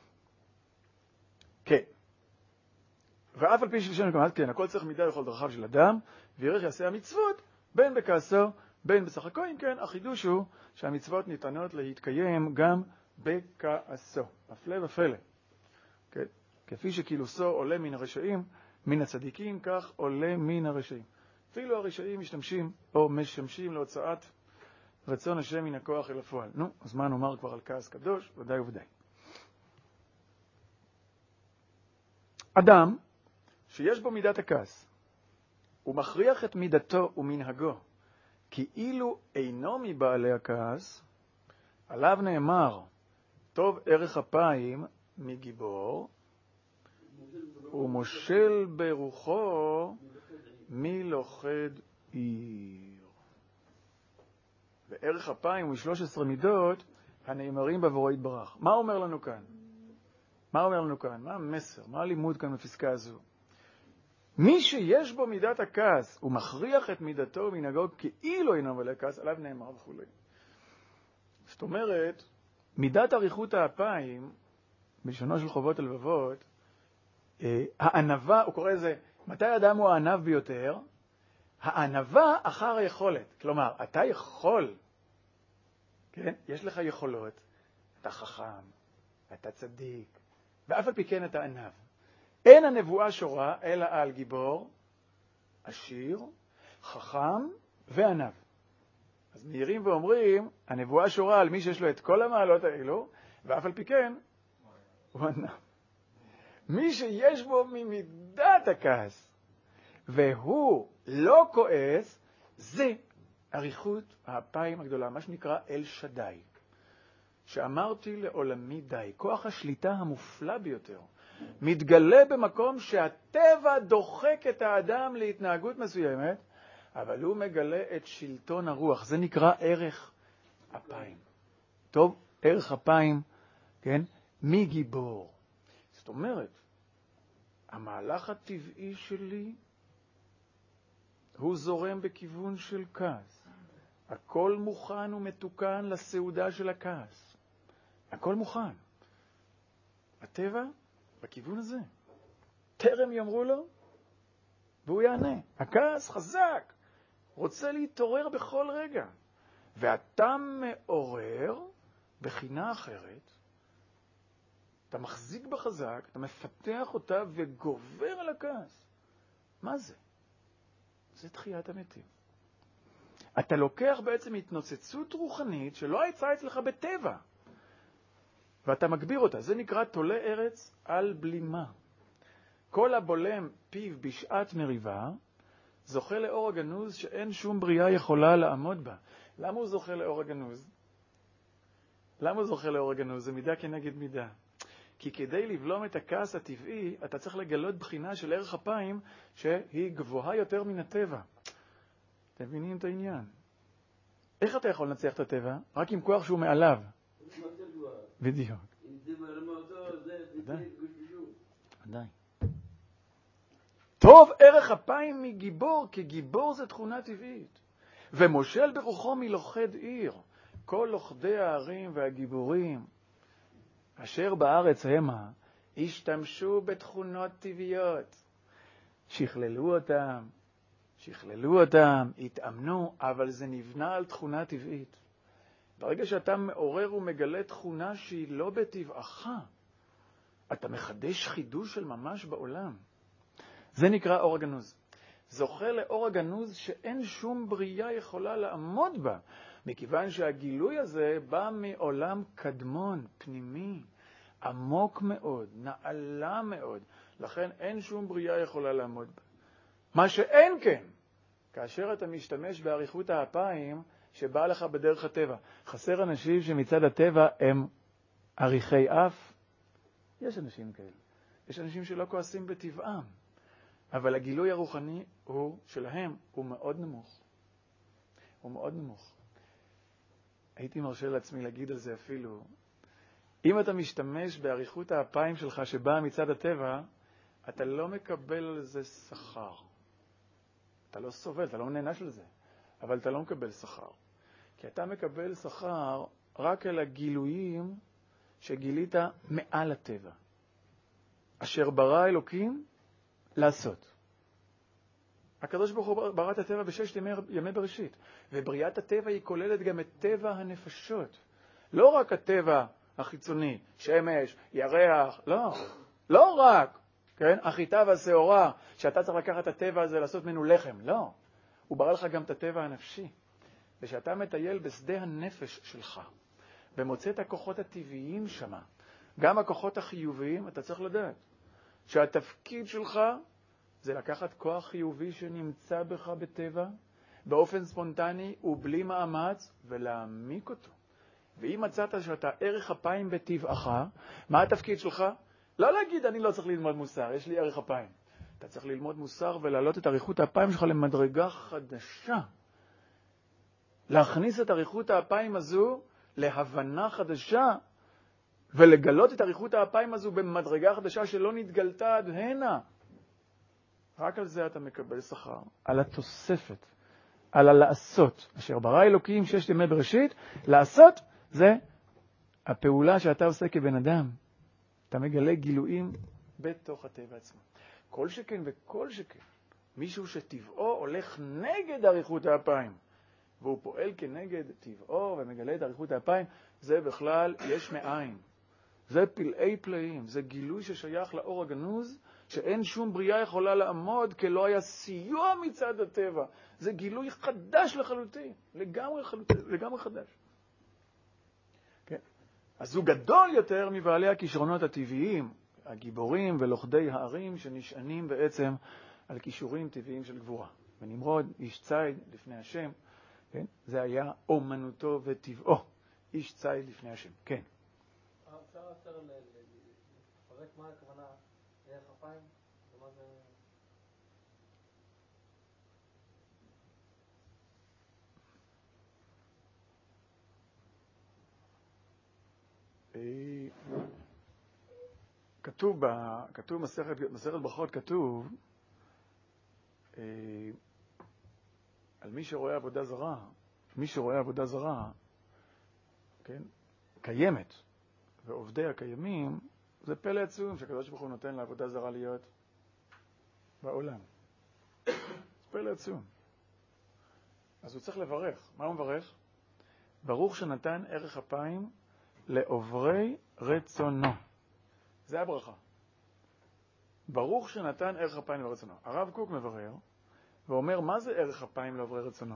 כן. ואף על פי שלשון כמעט, כן, הכל צריך מידה לכל דרכיו של אדם, וירך יעשה המצוות, בין בכעסו, בין בשחקו. אם כן, החידוש הוא שהמצוות ניתנות להתקיים גם בכעסו. הפלא ופלא. כן? כפי שכילוסו עולה מן הרשעים, מן הצדיקים, כך עולה מן הרשעים. אפילו הרשעים משתמשים או משמשים להוצאת רצון השם מן הכוח אל הפועל. נו, אז מה נאמר כבר על כעס קדוש? ודאי וודאי. אדם שיש בו מידת הכעס, הוא מכריח את מידתו ומנהגו, כאילו אינו מבעלי הכעס, עליו נאמר, טוב ערך אפיים מגיבור, ומושל ברוחו מלוכד עיר. וערך אפיים הוא 13 מידות הנאמרים בבורא יתברך. מה אומר לנו כאן? מה המסר? מה הלימוד כאן בפסקה הזו? מי שיש בו מידת הכעס, הוא מכריח את מידתו ומנהגו כאילו אינו מלא כעס, עליו נאמר וכו'. זאת אומרת, מידת אריכות האפיים, בלשונו של חובות הלבבות, הענווה, הוא קורא לזה, מתי אדם הוא הענב ביותר? הענווה אחר היכולת. כלומר, אתה יכול, כן? יש לך יכולות, אתה חכם, אתה צדיק, ואף על פי כן אתה ענב. אין הנבואה שורה אלא על גיבור, עשיר, חכם וענב. אז מהירים ואומרים, הנבואה שורה על מי שיש לו את כל המעלות האלו, ואף על פי כן הוא ענב. מי שיש בו ממידת הכעס, והוא לא כועס, זה אריכות האפיים הגדולה, מה שנקרא אל שדי. שאמרתי לעולמי די, כוח השליטה המופלא ביותר, מתגלה במקום שהטבע דוחק את האדם להתנהגות מסוימת, אבל הוא מגלה את שלטון הרוח. זה נקרא ערך אפיים. טוב, ערך אפיים, כן? מי גיבור? זאת אומרת, המהלך הטבעי שלי הוא זורם בכיוון של כעס. הכל מוכן ומתוקן לסעודה של הכעס. הכל מוכן. הטבע בכיוון הזה. טרם יאמרו לו, והוא יענה. הכעס חזק, רוצה להתעורר בכל רגע. ואתה מעורר בחינה אחרת, אתה מחזיק בחזק, אתה מפתח אותה וגובר על הכעס. מה זה? זה תחיית המתים. אתה לוקח בעצם התנוצצות רוחנית שלא הייתה אצלך בטבע, ואתה מגביר אותה. זה נקרא תולה ארץ על בלימה. כל הבולם פיו בשעת מריבה, זוכה לאור הגנוז שאין שום בריאה יכולה לעמוד בה. למה הוא זוכה לאור הגנוז? זה מידה כנגד מידה. כי כדי לבלום את הכעס הטבעי, אתה צריך לגלות בחינה של ערך אפיים שהיא גבוהה יותר מן הטבע. אתם מבינים את העניין? איך אתה יכול לנצח את הטבע? רק עם כוח שהוא מעליו. בדיוק. אם זה מרמה אותו, זה גושגושו. עדיין. טוב, ערך אפיים מגיבור, כי גיבור זה תכונה טבעית. ומושל ברוחו מלוכד עיר. כל לוכדי הערים והגיבורים אשר בארץ המה השתמשו בתכונות טבעיות. שכללו אותם, התאמנו, אבל זה נבנה על תכונה טבעית. ברגע שאתה מעורר ומגלה תכונה שהיא לא בטבעך, אתה מחדש חידוש של ממש בעולם. זה נקרא אור הגנוז. זוכה לאור הגנוז שאין שום בריאה יכולה לעמוד בה, מכיוון שהגילוי הזה בא מעולם קדמון, פנימי, עמוק מאוד, נעלה מאוד. לכן אין שום בריאה יכולה לעמוד בה. מה שאין כן, כאשר אתה משתמש באריכות האפיים שבא לך בדרך הטבע. חסר אנשים שמצד הטבע הם אריכי אף. יש אנשים כאלה. יש אנשים שלא כועסים בטבעם. אבל הגילוי הרוחני שלהם הוא מאוד נמוך. הייתי מרשה לעצמי להגיד על זה אפילו, אם אתה משתמש באריכות האפיים שלך שבאה מצד הטבע, אתה לא מקבל על זה שכר. אתה לא סובל, אתה לא נהנה של זה, אבל אתה לא מקבל שכר. כי אתה מקבל שכר רק על הגילויים שגילית מעל הטבע. אשר ברא אלוקים לעשות. הקדוש ברוך הוא ברא את הטבע בששת ימי בראשית, ובריאת הטבע היא כוללת גם את טבע הנפשות. לא רק הטבע החיצוני, שמש, ירח, לא רק, כן? החיטה והשעורה, שאתה צריך לקחת את הטבע הזה לעשות ממנו לחם, לא. הוא ברא לך גם את הטבע הנפשי. ושאתה מטייל בשדה הנפש שלך, ומוצא את הכוחות הטבעיים שמה, גם הכוחות החיוביים, אתה צריך לדעת שהתפקיד שלך זה לקחת כוח חיובי שנמצא בך בטבע, באופן ספונטני ובלי מאמץ, ולהעמיק אותו. ואם מצאת שאתה ערך אפיים בטבעך, מה התפקיד שלך? לא להגיד, אני לא צריך ללמוד מוסר, יש לי ערך אפיים. אתה צריך ללמוד מוסר ולהעלות את אריכות האפיים שלך למדרגה חדשה. להכניס את אריכות האפיים הזו להבנה חדשה, ולגלות את אריכות האפיים הזו במדרגה חדשה שלא נתגלתה עד הנה. רק על זה אתה מקבל שכר, על התוספת, על הלעשות. אשר ברא אלוקים 6 ימי בראשית, לעשות זה הפעולה שאתה עושה כבן אדם. אתה מגלה גילויים בתוך הטבע עצמו. כל שכן וכל שכן, מישהו שטבעו הולך נגד אריכות האפיים, והוא פועל כנגד טבעו ומגלה את אריכות האפיים, זה בכלל יש מאין. זה פלאי פלאים, זה גילוי ששייך לאור הגנוז, שאין שום בריאה יכולה לעמוד, כי לא היה סיוע מצד הטבע. זה גילוי חדש לחלוטין, לגמרי חדש. כן? אז הוא גדול יותר מבעלי הכישרונות הטבעיים, הגיבורים ולוכדי הערים שנשענים בעצם על כישורים טבעיים של גבורה. ונמרוד, איש ציד לפני השם, כן? זה היה אומנותו וטבעו, איש ציד לפני השם. כן. אפשר לפרק מה הכוונה ערך אפיים? ומה זה... כתוב מסכת ברכות, כתוב על מי שרואה עבודה זרה, מי שרואה עבודה זרה, כן, קיימת, ועובדי הקיימים, זה פלא עצום שהקדוש ברוך הוא נותן לעבודה זרה להיות בעולם. זה פלא עצום. אז הוא צריך לברך. מה הוא מברך? ברוך שנתן ערך אפיים לעוברי רצונו. זה הברכה. ברוך שנתן ערך אפיים לרצונו. הרב קוק מברר ואומר, מה זה ערך אפיים לעוברי רצונו?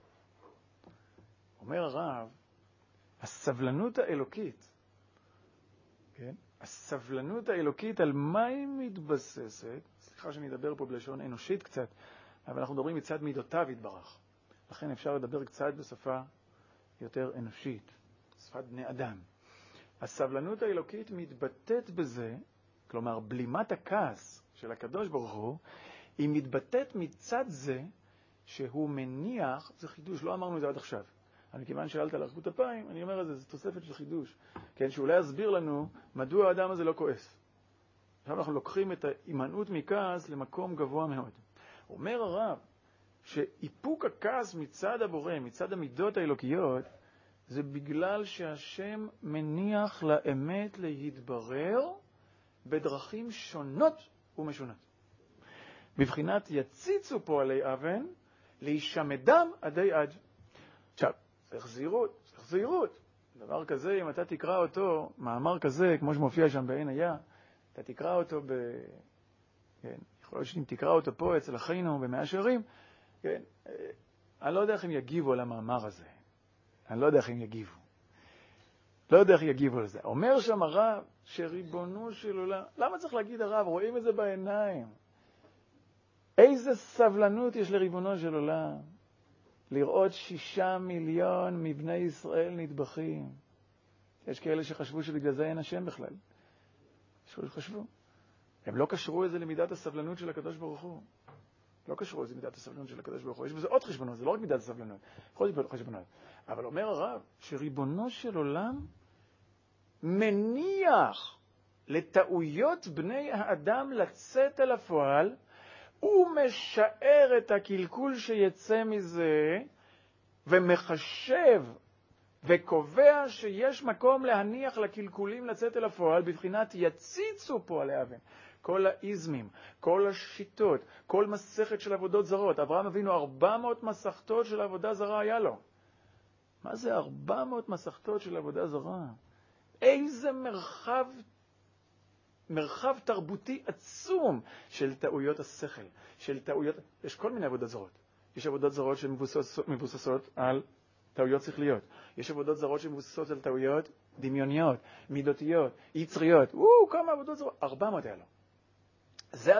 אומר הרב, הסבלנות האלוקית, כן? הסבלנות האלוקית, על מה היא מתבססת? סליחה שאני אדבר פה בלשון אנושית קצת, אבל אנחנו מדברים מצד מידותיו יתברך. לכן אפשר לדבר קצת בשפה יותר אנושית, שפת בני אדם. הסבלנות האלוקית מתבטאת בזה, כלומר בלימת הכעס של הקדוש ברוך הוא, היא מתבטאת מצד זה שהוא מניח, זה חידוש, לא אמרנו את זה עד עכשיו. אבל כיוון שאלת על אריכות אפיים, אני אומר את זה, זה תוספת של חידוש. כן, שאולי יסביר לנו מדוע האדם הזה לא כועס. עכשיו אנחנו לוקחים את ההימנעות מכעס למקום גבוה מאוד. אומר הרב, שאיפוק הכעס מצד הבורא, מצד המידות האלוקיות, זה בגלל שהשם מניח לאמת להתברר בדרכים שונות ומשונות. בבחינת יציצו פועלי אבן, להישמדם עדי עד. עכשיו, צריך זהירות. דבר כזה, אם אתה תקרא אותו, מאמר כזה, כמו שמופיע שם בעין היה, אתה תקרא אותו כן, יכול להיות שאם תקרא אותו פה אצל אחינו במאה שערים, כן, אני לא יודע איך הם יגיבו על המאמר הזה. לא יודע איך הם יגיבו על זה. אומר שם הרב שריבונו של עולם, למה צריך להגיד הרב? רואים את זה בעיניים. איזה סבלנות יש לריבונו של עולם. לראות 6 מיליון מבני ישראל נטבחים. יש כאלה שחשבו שבגלל זה אין השם בכלל. חשבו. הם לא קשרו את זה למידת הסבלנות של הקדוש ברוך הוא. לא קשרו את זה למידת הסבלנות של הקדוש ברוך הוא. יש בזה עוד חשבונות, זה לא רק מידת הסבלנות. עוד חשבונות. אבל אומר הרב שריבונו של עולם מניח לטעויות בני האדם לצאת אל הפועל, הוא משער את הקלקול שיצא מזה, ומחשב וקובע שיש מקום להניח לקלקולים לצאת אל הפועל, בבחינת יציצו פועלי אבן. כל האיזמים, כל השיטות, כל מסכת של עבודות זרות. אברהם אבינו 400 מסכתות של עבודה זרה היה לו. מה זה 400 מסכתות של עבודה זרה? איזה מרחב תרבותי עצום של טעויות השכל, של טעויות, יש כל מיני עבודות זרות. יש עבודות זרות שמבוססות על טעויות שכליות. יש עבודות זרות שמבוססות על טעויות דמיוניות, מידותיות, יצריות. כמה עבודות זרות? 400 היה לו. זה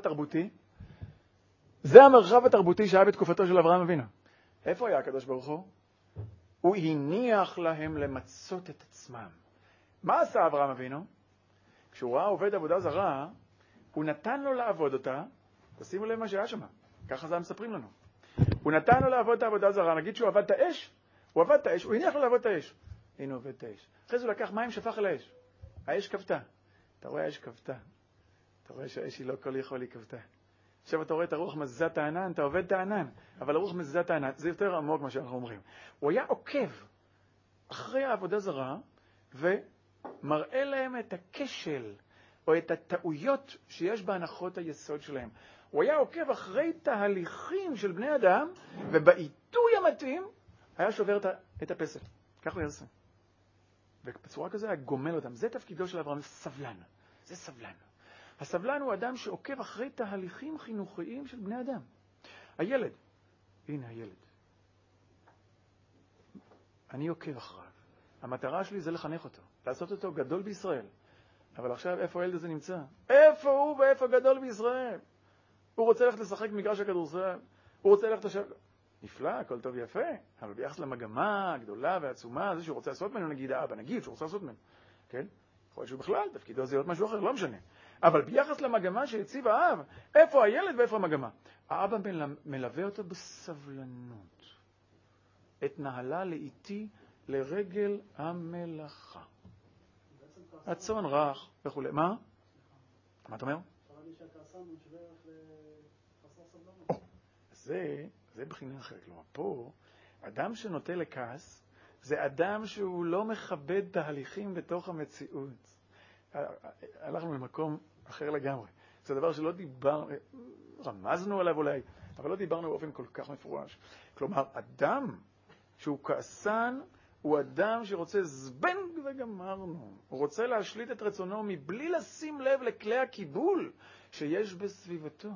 המרחב התרבותי שהיה בתקופתו של אברהם אבינו. איפה היה הקדוש ברוך הוא? הוא הניח להם למצות את עצמם. מה עשה אברהם אבינו? כשהוא ראה עובד עבודה זרה, הוא נתן לו לעבוד אותה, תשימו לב מה שהיה שם. ככה זה מספרים לנו. הוא נתן לו לעבוד את העבודה זרה, נגיד שהוא עבד את האש, הוא הניח לו לעבוד את האש. הנה הוא עובד את האש. אחרי זה הוא לקח מים, שפך על האש. האש כבתה. אתה רואה האש כבתה. אתה רואה שהאש היא לא כל יכול היא כבתה. עכשיו אתה רואה את הרוח מזיזת הענן, אתה עובד את הענן, אבל הרוח מזיזת הענן, זה יותר עמוק מה שאנחנו אומרים. הוא היה עוקב אחרי העבודה זרה, ומראה להם את הכשל, או את הטעויות שיש בהנחות היסוד שלהם. הוא היה עוקב אחרי תהליכים של בני אדם, ובעיתוי המתאים היה שובר את הפסל. כך הוא יעשה. ובצורה כזה היה גומל אותם. זה תפקידו של אברהם, סבלן. זה סבלן. הסבלן הוא אדם שעוקב אחרי תהליכים חינוכיים של בני אדם. הילד, הנה הילד. אני עוקב אחריו. המטרה שלי זה לחנך אותו, לעשות אותו גדול בישראל. אבל עכשיו איפה הילד הזה נמצא? איפה הוא ואיפה גדול בישראל? הוא רוצה ללכת לשחק מגרש הכדורסל, הוא רוצה ללכת לשם... נפלא, הכל טוב ויפה, אבל ביחס למגמה הגדולה והעצומה, זה שהוא רוצה לעשות ממנו, נגיד האבא, נגיד שהוא רוצה לעשות ממנו, כן? יכול להיות שהוא בכלל, תפקידו זה להיות משהו אחר, לא משנה. אבל ביחס למגמה שהציב האב, איפה הילד ואיפה המגמה? האבא מלווה אותו בסבלנות. את נהלה לאיתי לרגל המלאכה. הצאן רך וכו'. מה? מה אתה אומר? זה בחינה אחרת. כלומר, פה, אדם שנוטה לכעס, זה אדם שהוא לא מכבד תהליכים בתוך המציאות. הלכנו למקום אחר לגמרי. זה דבר שלא דיברנו, רמזנו עליו אולי, אבל לא דיברנו באופן כל כך מפורש. כלומר, אדם שהוא כעסן, הוא אדם שרוצה זבנג וגמרנו. הוא רוצה להשליט את רצונו מבלי לשים לב לכלי הקיבול שיש בסביבתו.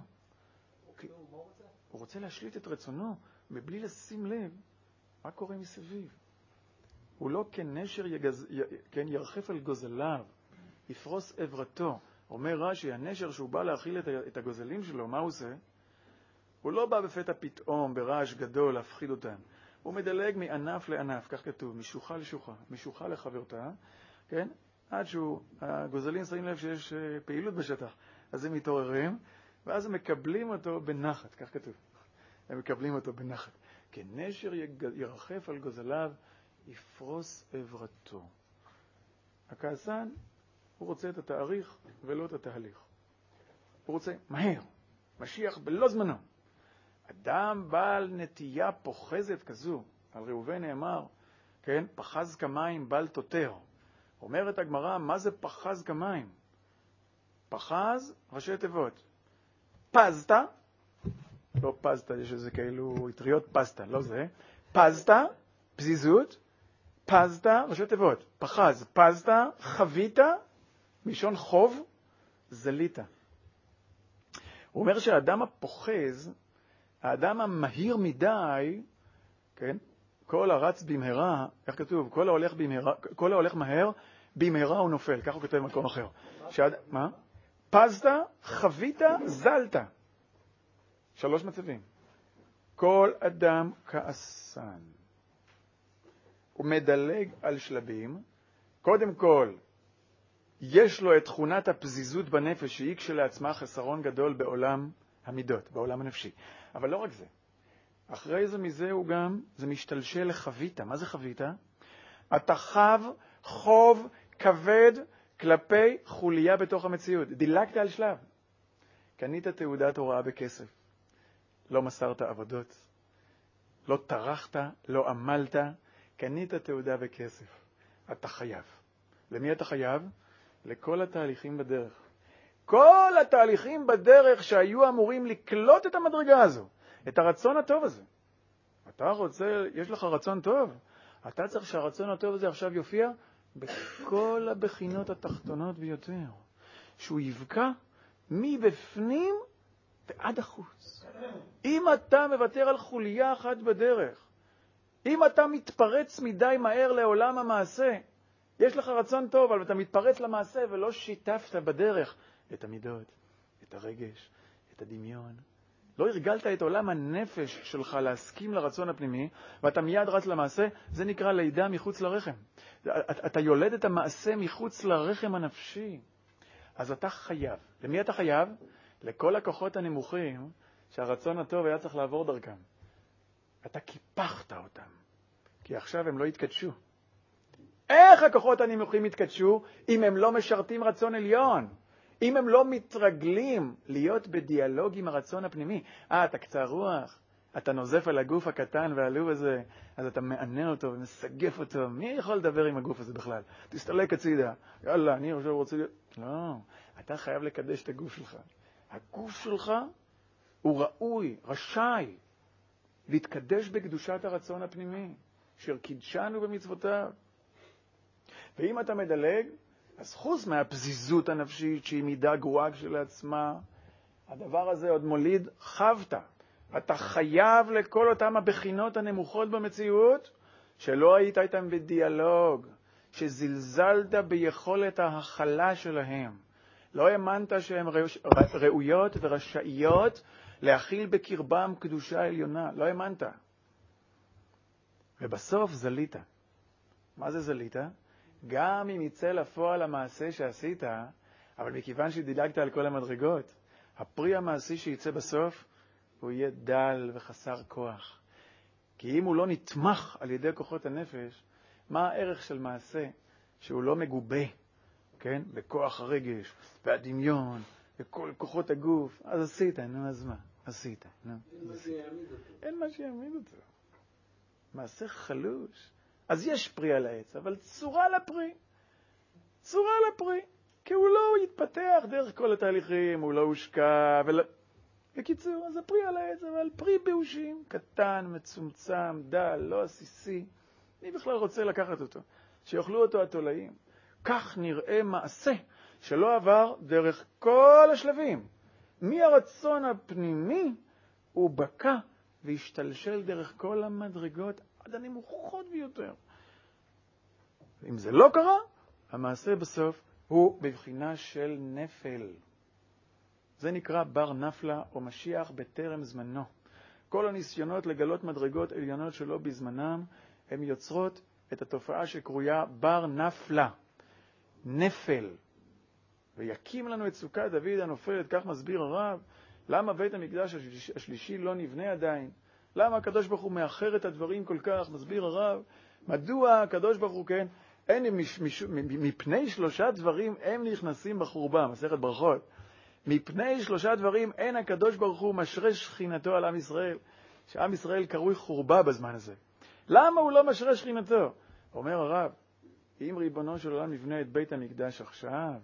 הוא רוצה להשליט את רצונו מבלי לשים לב מה קורה מסביב. הוא לא כנשר ירחף על גוזליו, יפרוס עברתו. אומר רש"י, הנשר שהוא בא להאכיל את הגוזלים שלו, מה הוא עושה? הוא לא בא בפתע פתאום ברעש גדול להפחיד אותם. הוא מדלג מענף לענף, כך כתוב, משוחה לשוחה, משוחה לחברתה, כן? עד שהגוזלים שמים לב שיש פעילות בשטח, אז הם מתעוררים, ואז הם מקבלים אותו בנחת, כך כתוב. הם מקבלים אותו בנחת. כנשר ירחף על גוזליו, יפרוס עברתו. הכעסן, הוא רוצה את התאריך ולא את התהליך. הוא רוצה מהר, משיח בלא זמנו. אדם בעל נטייה פוחזת כזו, על ראובן נאמר, כן, פחז כמים בל תותר. אומרת הגמרא, מה זה פחז כמים? פחז, ראשי תיבות. פזת, לא פזת, יש איזה כאילו יטריות פסטה, לא זה. פזת, פזיזות, פזת, ראשי תיבות. פחז, פזת, חבית, מלשון חוב, זלית. הוא אומר שהאדם הפוחז, האדם המהיר מדי, כן? כל הרץ במהרה, איך כתוב? כל ההולך מהר, במהרה הוא נופל. כך הוא כותב במקום אחר. מה? פזת, חבית, זלת. 3 מצבים. כל אדם כעסן. הוא מדלג על שלבים. קודם כל, יש לו את תכונת הפזיזות בנפש, שהיא כשלעצמה חסרון גדול בעולם המידות, בעולם הנפשי. אבל לא רק זה. אחרי זה מזה הוא גם, זה משתלשל לחביתה. מה זה חביתה? אתה חב חוב כבד כלפי חוליה בתוך המציאות. דילגת על שלב. קנית תעודת הוראה בכסף. לא מסרת עבודות. לא טרחת, לא עמלת. קנית תעודה בכסף. אתה חייב. למי אתה חייב? לכל התהליכים בדרך. כל התהליכים בדרך שהיו אמורים לקלוט את המדרגה הזו, את הרצון הטוב הזה. אתה רוצה, יש לך רצון טוב, אתה צריך שהרצון הטוב הזה עכשיו יופיע בכל הבחינות התחתונות ביותר. שהוא יבקע מבפנים ועד החוץ. אם אתה מוותר על חוליה אחת בדרך, אם אתה מתפרץ מדי מהר לעולם המעשה, יש לך רצון טוב, אבל אתה מתפרץ למעשה ולא שיתפת בדרך את המידות, את הרגש, את הדמיון. לא הרגלת את עולם הנפש שלך להסכים לרצון הפנימי, ואתה מיד רץ למעשה, זה נקרא לידה מחוץ לרחם. אתה יולד את המעשה מחוץ לרחם הנפשי. אז אתה חייב. למי אתה חייב? לכל הכוחות הנמוכים שהרצון הטוב היה צריך לעבור דרכם. אתה קיפחת אותם, כי עכשיו הם לא יתקדשו. איך הכוחות הנמוכים יתקדשו אם הם לא משרתים רצון עליון? אם הם לא מתרגלים להיות בדיאלוג עם הרצון הפנימי? אתה קצר רוח, אתה נוזף על הגוף הקטן והעלוב הזה, אז אתה מענה אותו ומסגף אותו. מי יכול לדבר עם הגוף הזה בכלל? תסתלק הצידה. יאללה, אני עכשיו רוצה... לא, אתה חייב לקדש את הגוף שלך. הגוף שלך הוא ראוי, רשאי, להתקדש בקדושת הרצון הפנימי, אשר קידשנו במצוותיו. ואם אתה מדלג, אז חוץ מהפזיזות הנפשית שהיא מידה גרועה כשלעצמה, הדבר הזה עוד מוליד חבטה. אתה חייב לכל אותם הבחינות הנמוכות במציאות, שלא היית איתם בדיאלוג, שזלזלת ביכולת ההכלה שלהם. לא האמנת שהן ראויות ורשאיות להכיל בקרבם קדושה עליונה. לא האמנת. ובסוף זלית. מה זה זלית? גם אם יצא לפועל המעשה שעשית, אבל מכיוון שדילגת על כל המדרגות, הפרי המעשי שיצא בסוף, הוא יהיה דל וחסר כוח. כי אם הוא לא נתמך על ידי כוחות הנפש, מה הערך של מעשה שהוא לא מגובה, כן? בכוח הרגש והדמיון וכל כוחות הגוף? אז עשית, נו, אז מה? עשית, נו. אין מה שיעמיד אותו. מעשה חלוש. אז יש פרי על העץ, אבל צורה לפרי. צורה לפרי. כי הוא לא יתפתח דרך כל התהליכים, הוא לא הושקע, בקיצור, אז הפרי על העץ, אבל פרי באושים, קטן, מצומצם, דל, לא עסיסי. מי בכלל רוצה לקחת אותו? שיאכלו אותו התולעים. כך נראה מעשה שלא עבר דרך כל השלבים. מהרצון הפנימי הוא בקע והשתלשל דרך כל המדרגות עד הנמוכות ביותר. אם זה לא קרה, המעשה בסוף הוא בבחינה של נפל. זה נקרא בר נפלה או משיח בטרם זמנו. כל הניסיונות לגלות מדרגות עליונות שלא בזמנם, הם יוצרות את התופעה שקרויה בר נפלה, נפל. ויקים לנו את סוכת דוד הנופלת, כך מסביר הרב, למה בית המקדש השלישי לא נבנה עדיין? למה הקדוש ברוך הוא מאחר את הדברים כל כך? מסביר הרב, מדוע הקדוש ברוך הוא, כן, אין מפני 3 דברים הם נכנסים בחורבה, מסכת ברכות. מפני 3 דברים אין הקדוש ברוך הוא משרש שכינתו על עם ישראל, שעם ישראל קרוי חורבה בזמן הזה. למה הוא לא משרש שכינתו? אומר הרב, אם ריבונו של עולם יבנה את בית המקדש עכשיו,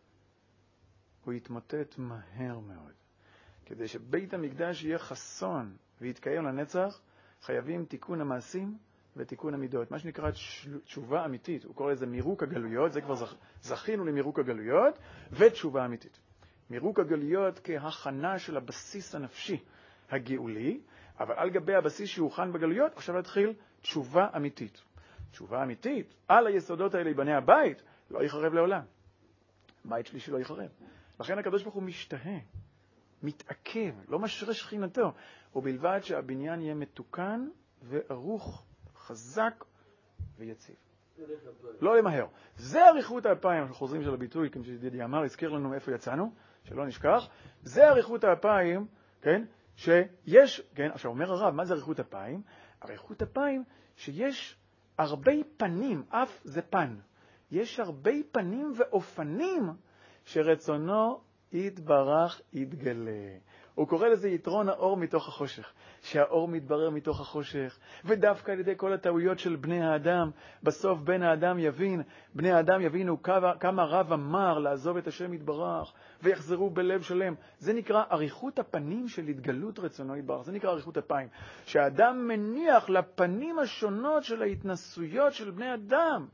הוא יתמוטט מהר מאוד. כדי שבית המקדש יהיה חסון ויתקיים לנצח, חייבים תיקון המעשים ותיקון המידות. מה שנקרא תשובה אמיתית. הוא קורא לזה מירוק הגלויות, זה כבר זכינו למירוק הגלויות, ותשובה אמיתית. מירוק הגלויות כהכנה של הבסיס הנפשי הגאולי, אבל על גבי הבסיס שהוכן בגלויות, עכשיו להתחיל תשובה אמיתית. תשובה אמיתית, על היסודות האלה יבנה הבית, לא יחרב לעולם. בית שלישי לא יחרב. לכן הקדוש ברוך הוא משתהה, מתעכב, לא משרש שכינתו, ובלבד שהבניין יהיה מתוקן וערוך, חזק ויציב. לא למהר. זה אריכות האפיים, אנחנו חוזרים של הביטוי, כמו שידידי אמר, הזכיר לנו איפה יצאנו, שלא נשכח. זה אריכות האפיים, כן, שיש, כן, עכשיו אומר הרב, מה זה אריכות אפיים? אריכות אפיים שיש הרבה פנים, אף זה פן. יש הרבה פנים ואופנים שרצונו יתברך יתגלה. הוא קורא לזה יתרון האור מתוך החושך, שהאור מתברר מתוך החושך, ודווקא על ידי כל הטעויות של בני האדם, בסוף בני האדם יבינו כמה רב אמר לעזוב את השם יתברך, ויחזרו בלב שלם. זה נקרא אריכות הפנים של התגלות רצונו יתברך, זה נקרא אריכות הפיים, שהאדם מניח לפנים השונות של ההתנסויות של בני אדם,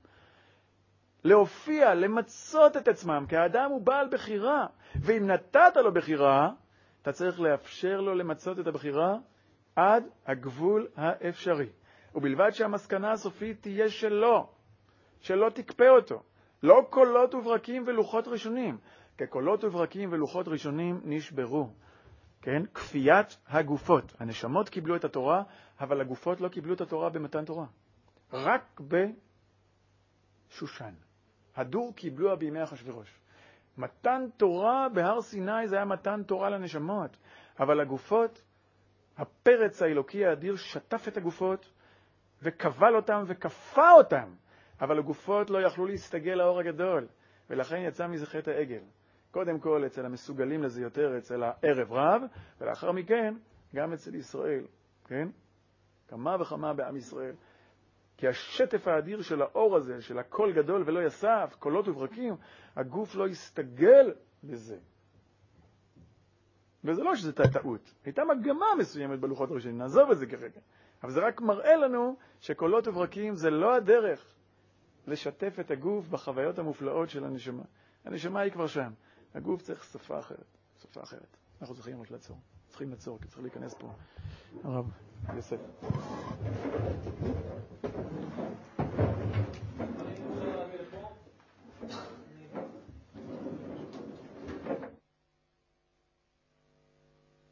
להופיע, למצות את עצמם, כי האדם הוא בעל בחירה, ואם נתת לו בחירה, אתה צריך לאפשר לו למצות את הבחירה עד הגבול האפשרי. ובלבד שהמסקנה הסופית תהיה שלא תקפה אותו. לא קולות וברקים ולוחות ראשונים. כי קולות וברקים ולוחות ראשונים נשברו. כן? כפיית הגופות. הנשמות קיבלו את התורה, אבל הגופות לא קיבלו את התורה במתן תורה. רק בשושן. הדור קיבלוה בימי אחשוורוש. מתן תורה בהר סיני זה היה מתן תורה לנשמות, אבל הגופות, הפרץ האלוקי האדיר שטף את הגופות וקבל אותם וכפה אותם, אבל הגופות לא יכלו להסתגל לאור הגדול, ולכן יצא מזה חטא העגל. קודם כל אצל המסוגלים לזה יותר, אצל הערב רב, ולאחר מכן גם אצל ישראל, כן? כמה וכמה בעם ישראל. כי השטף האדיר של האור הזה, של הקול גדול ולא יסף, קולות וברקים, הגוף לא יסתגל לזה. וזה לא שזה טעות. הייתה מגמה מסוימת בלוחות הראשונים, נעזוב את זה כרגע. אבל זה רק מראה לנו שקולות וברקים זה לא הדרך לשתף את הגוף בחוויות המופלאות של הנשמה. הנשמה היא כבר שם. הגוף צריך שפה אחרת. שפה אחרת. אנחנו צריכים רק לעצור. צריכים לעצור, כי צריך להיכנס פה. הרב יוסף.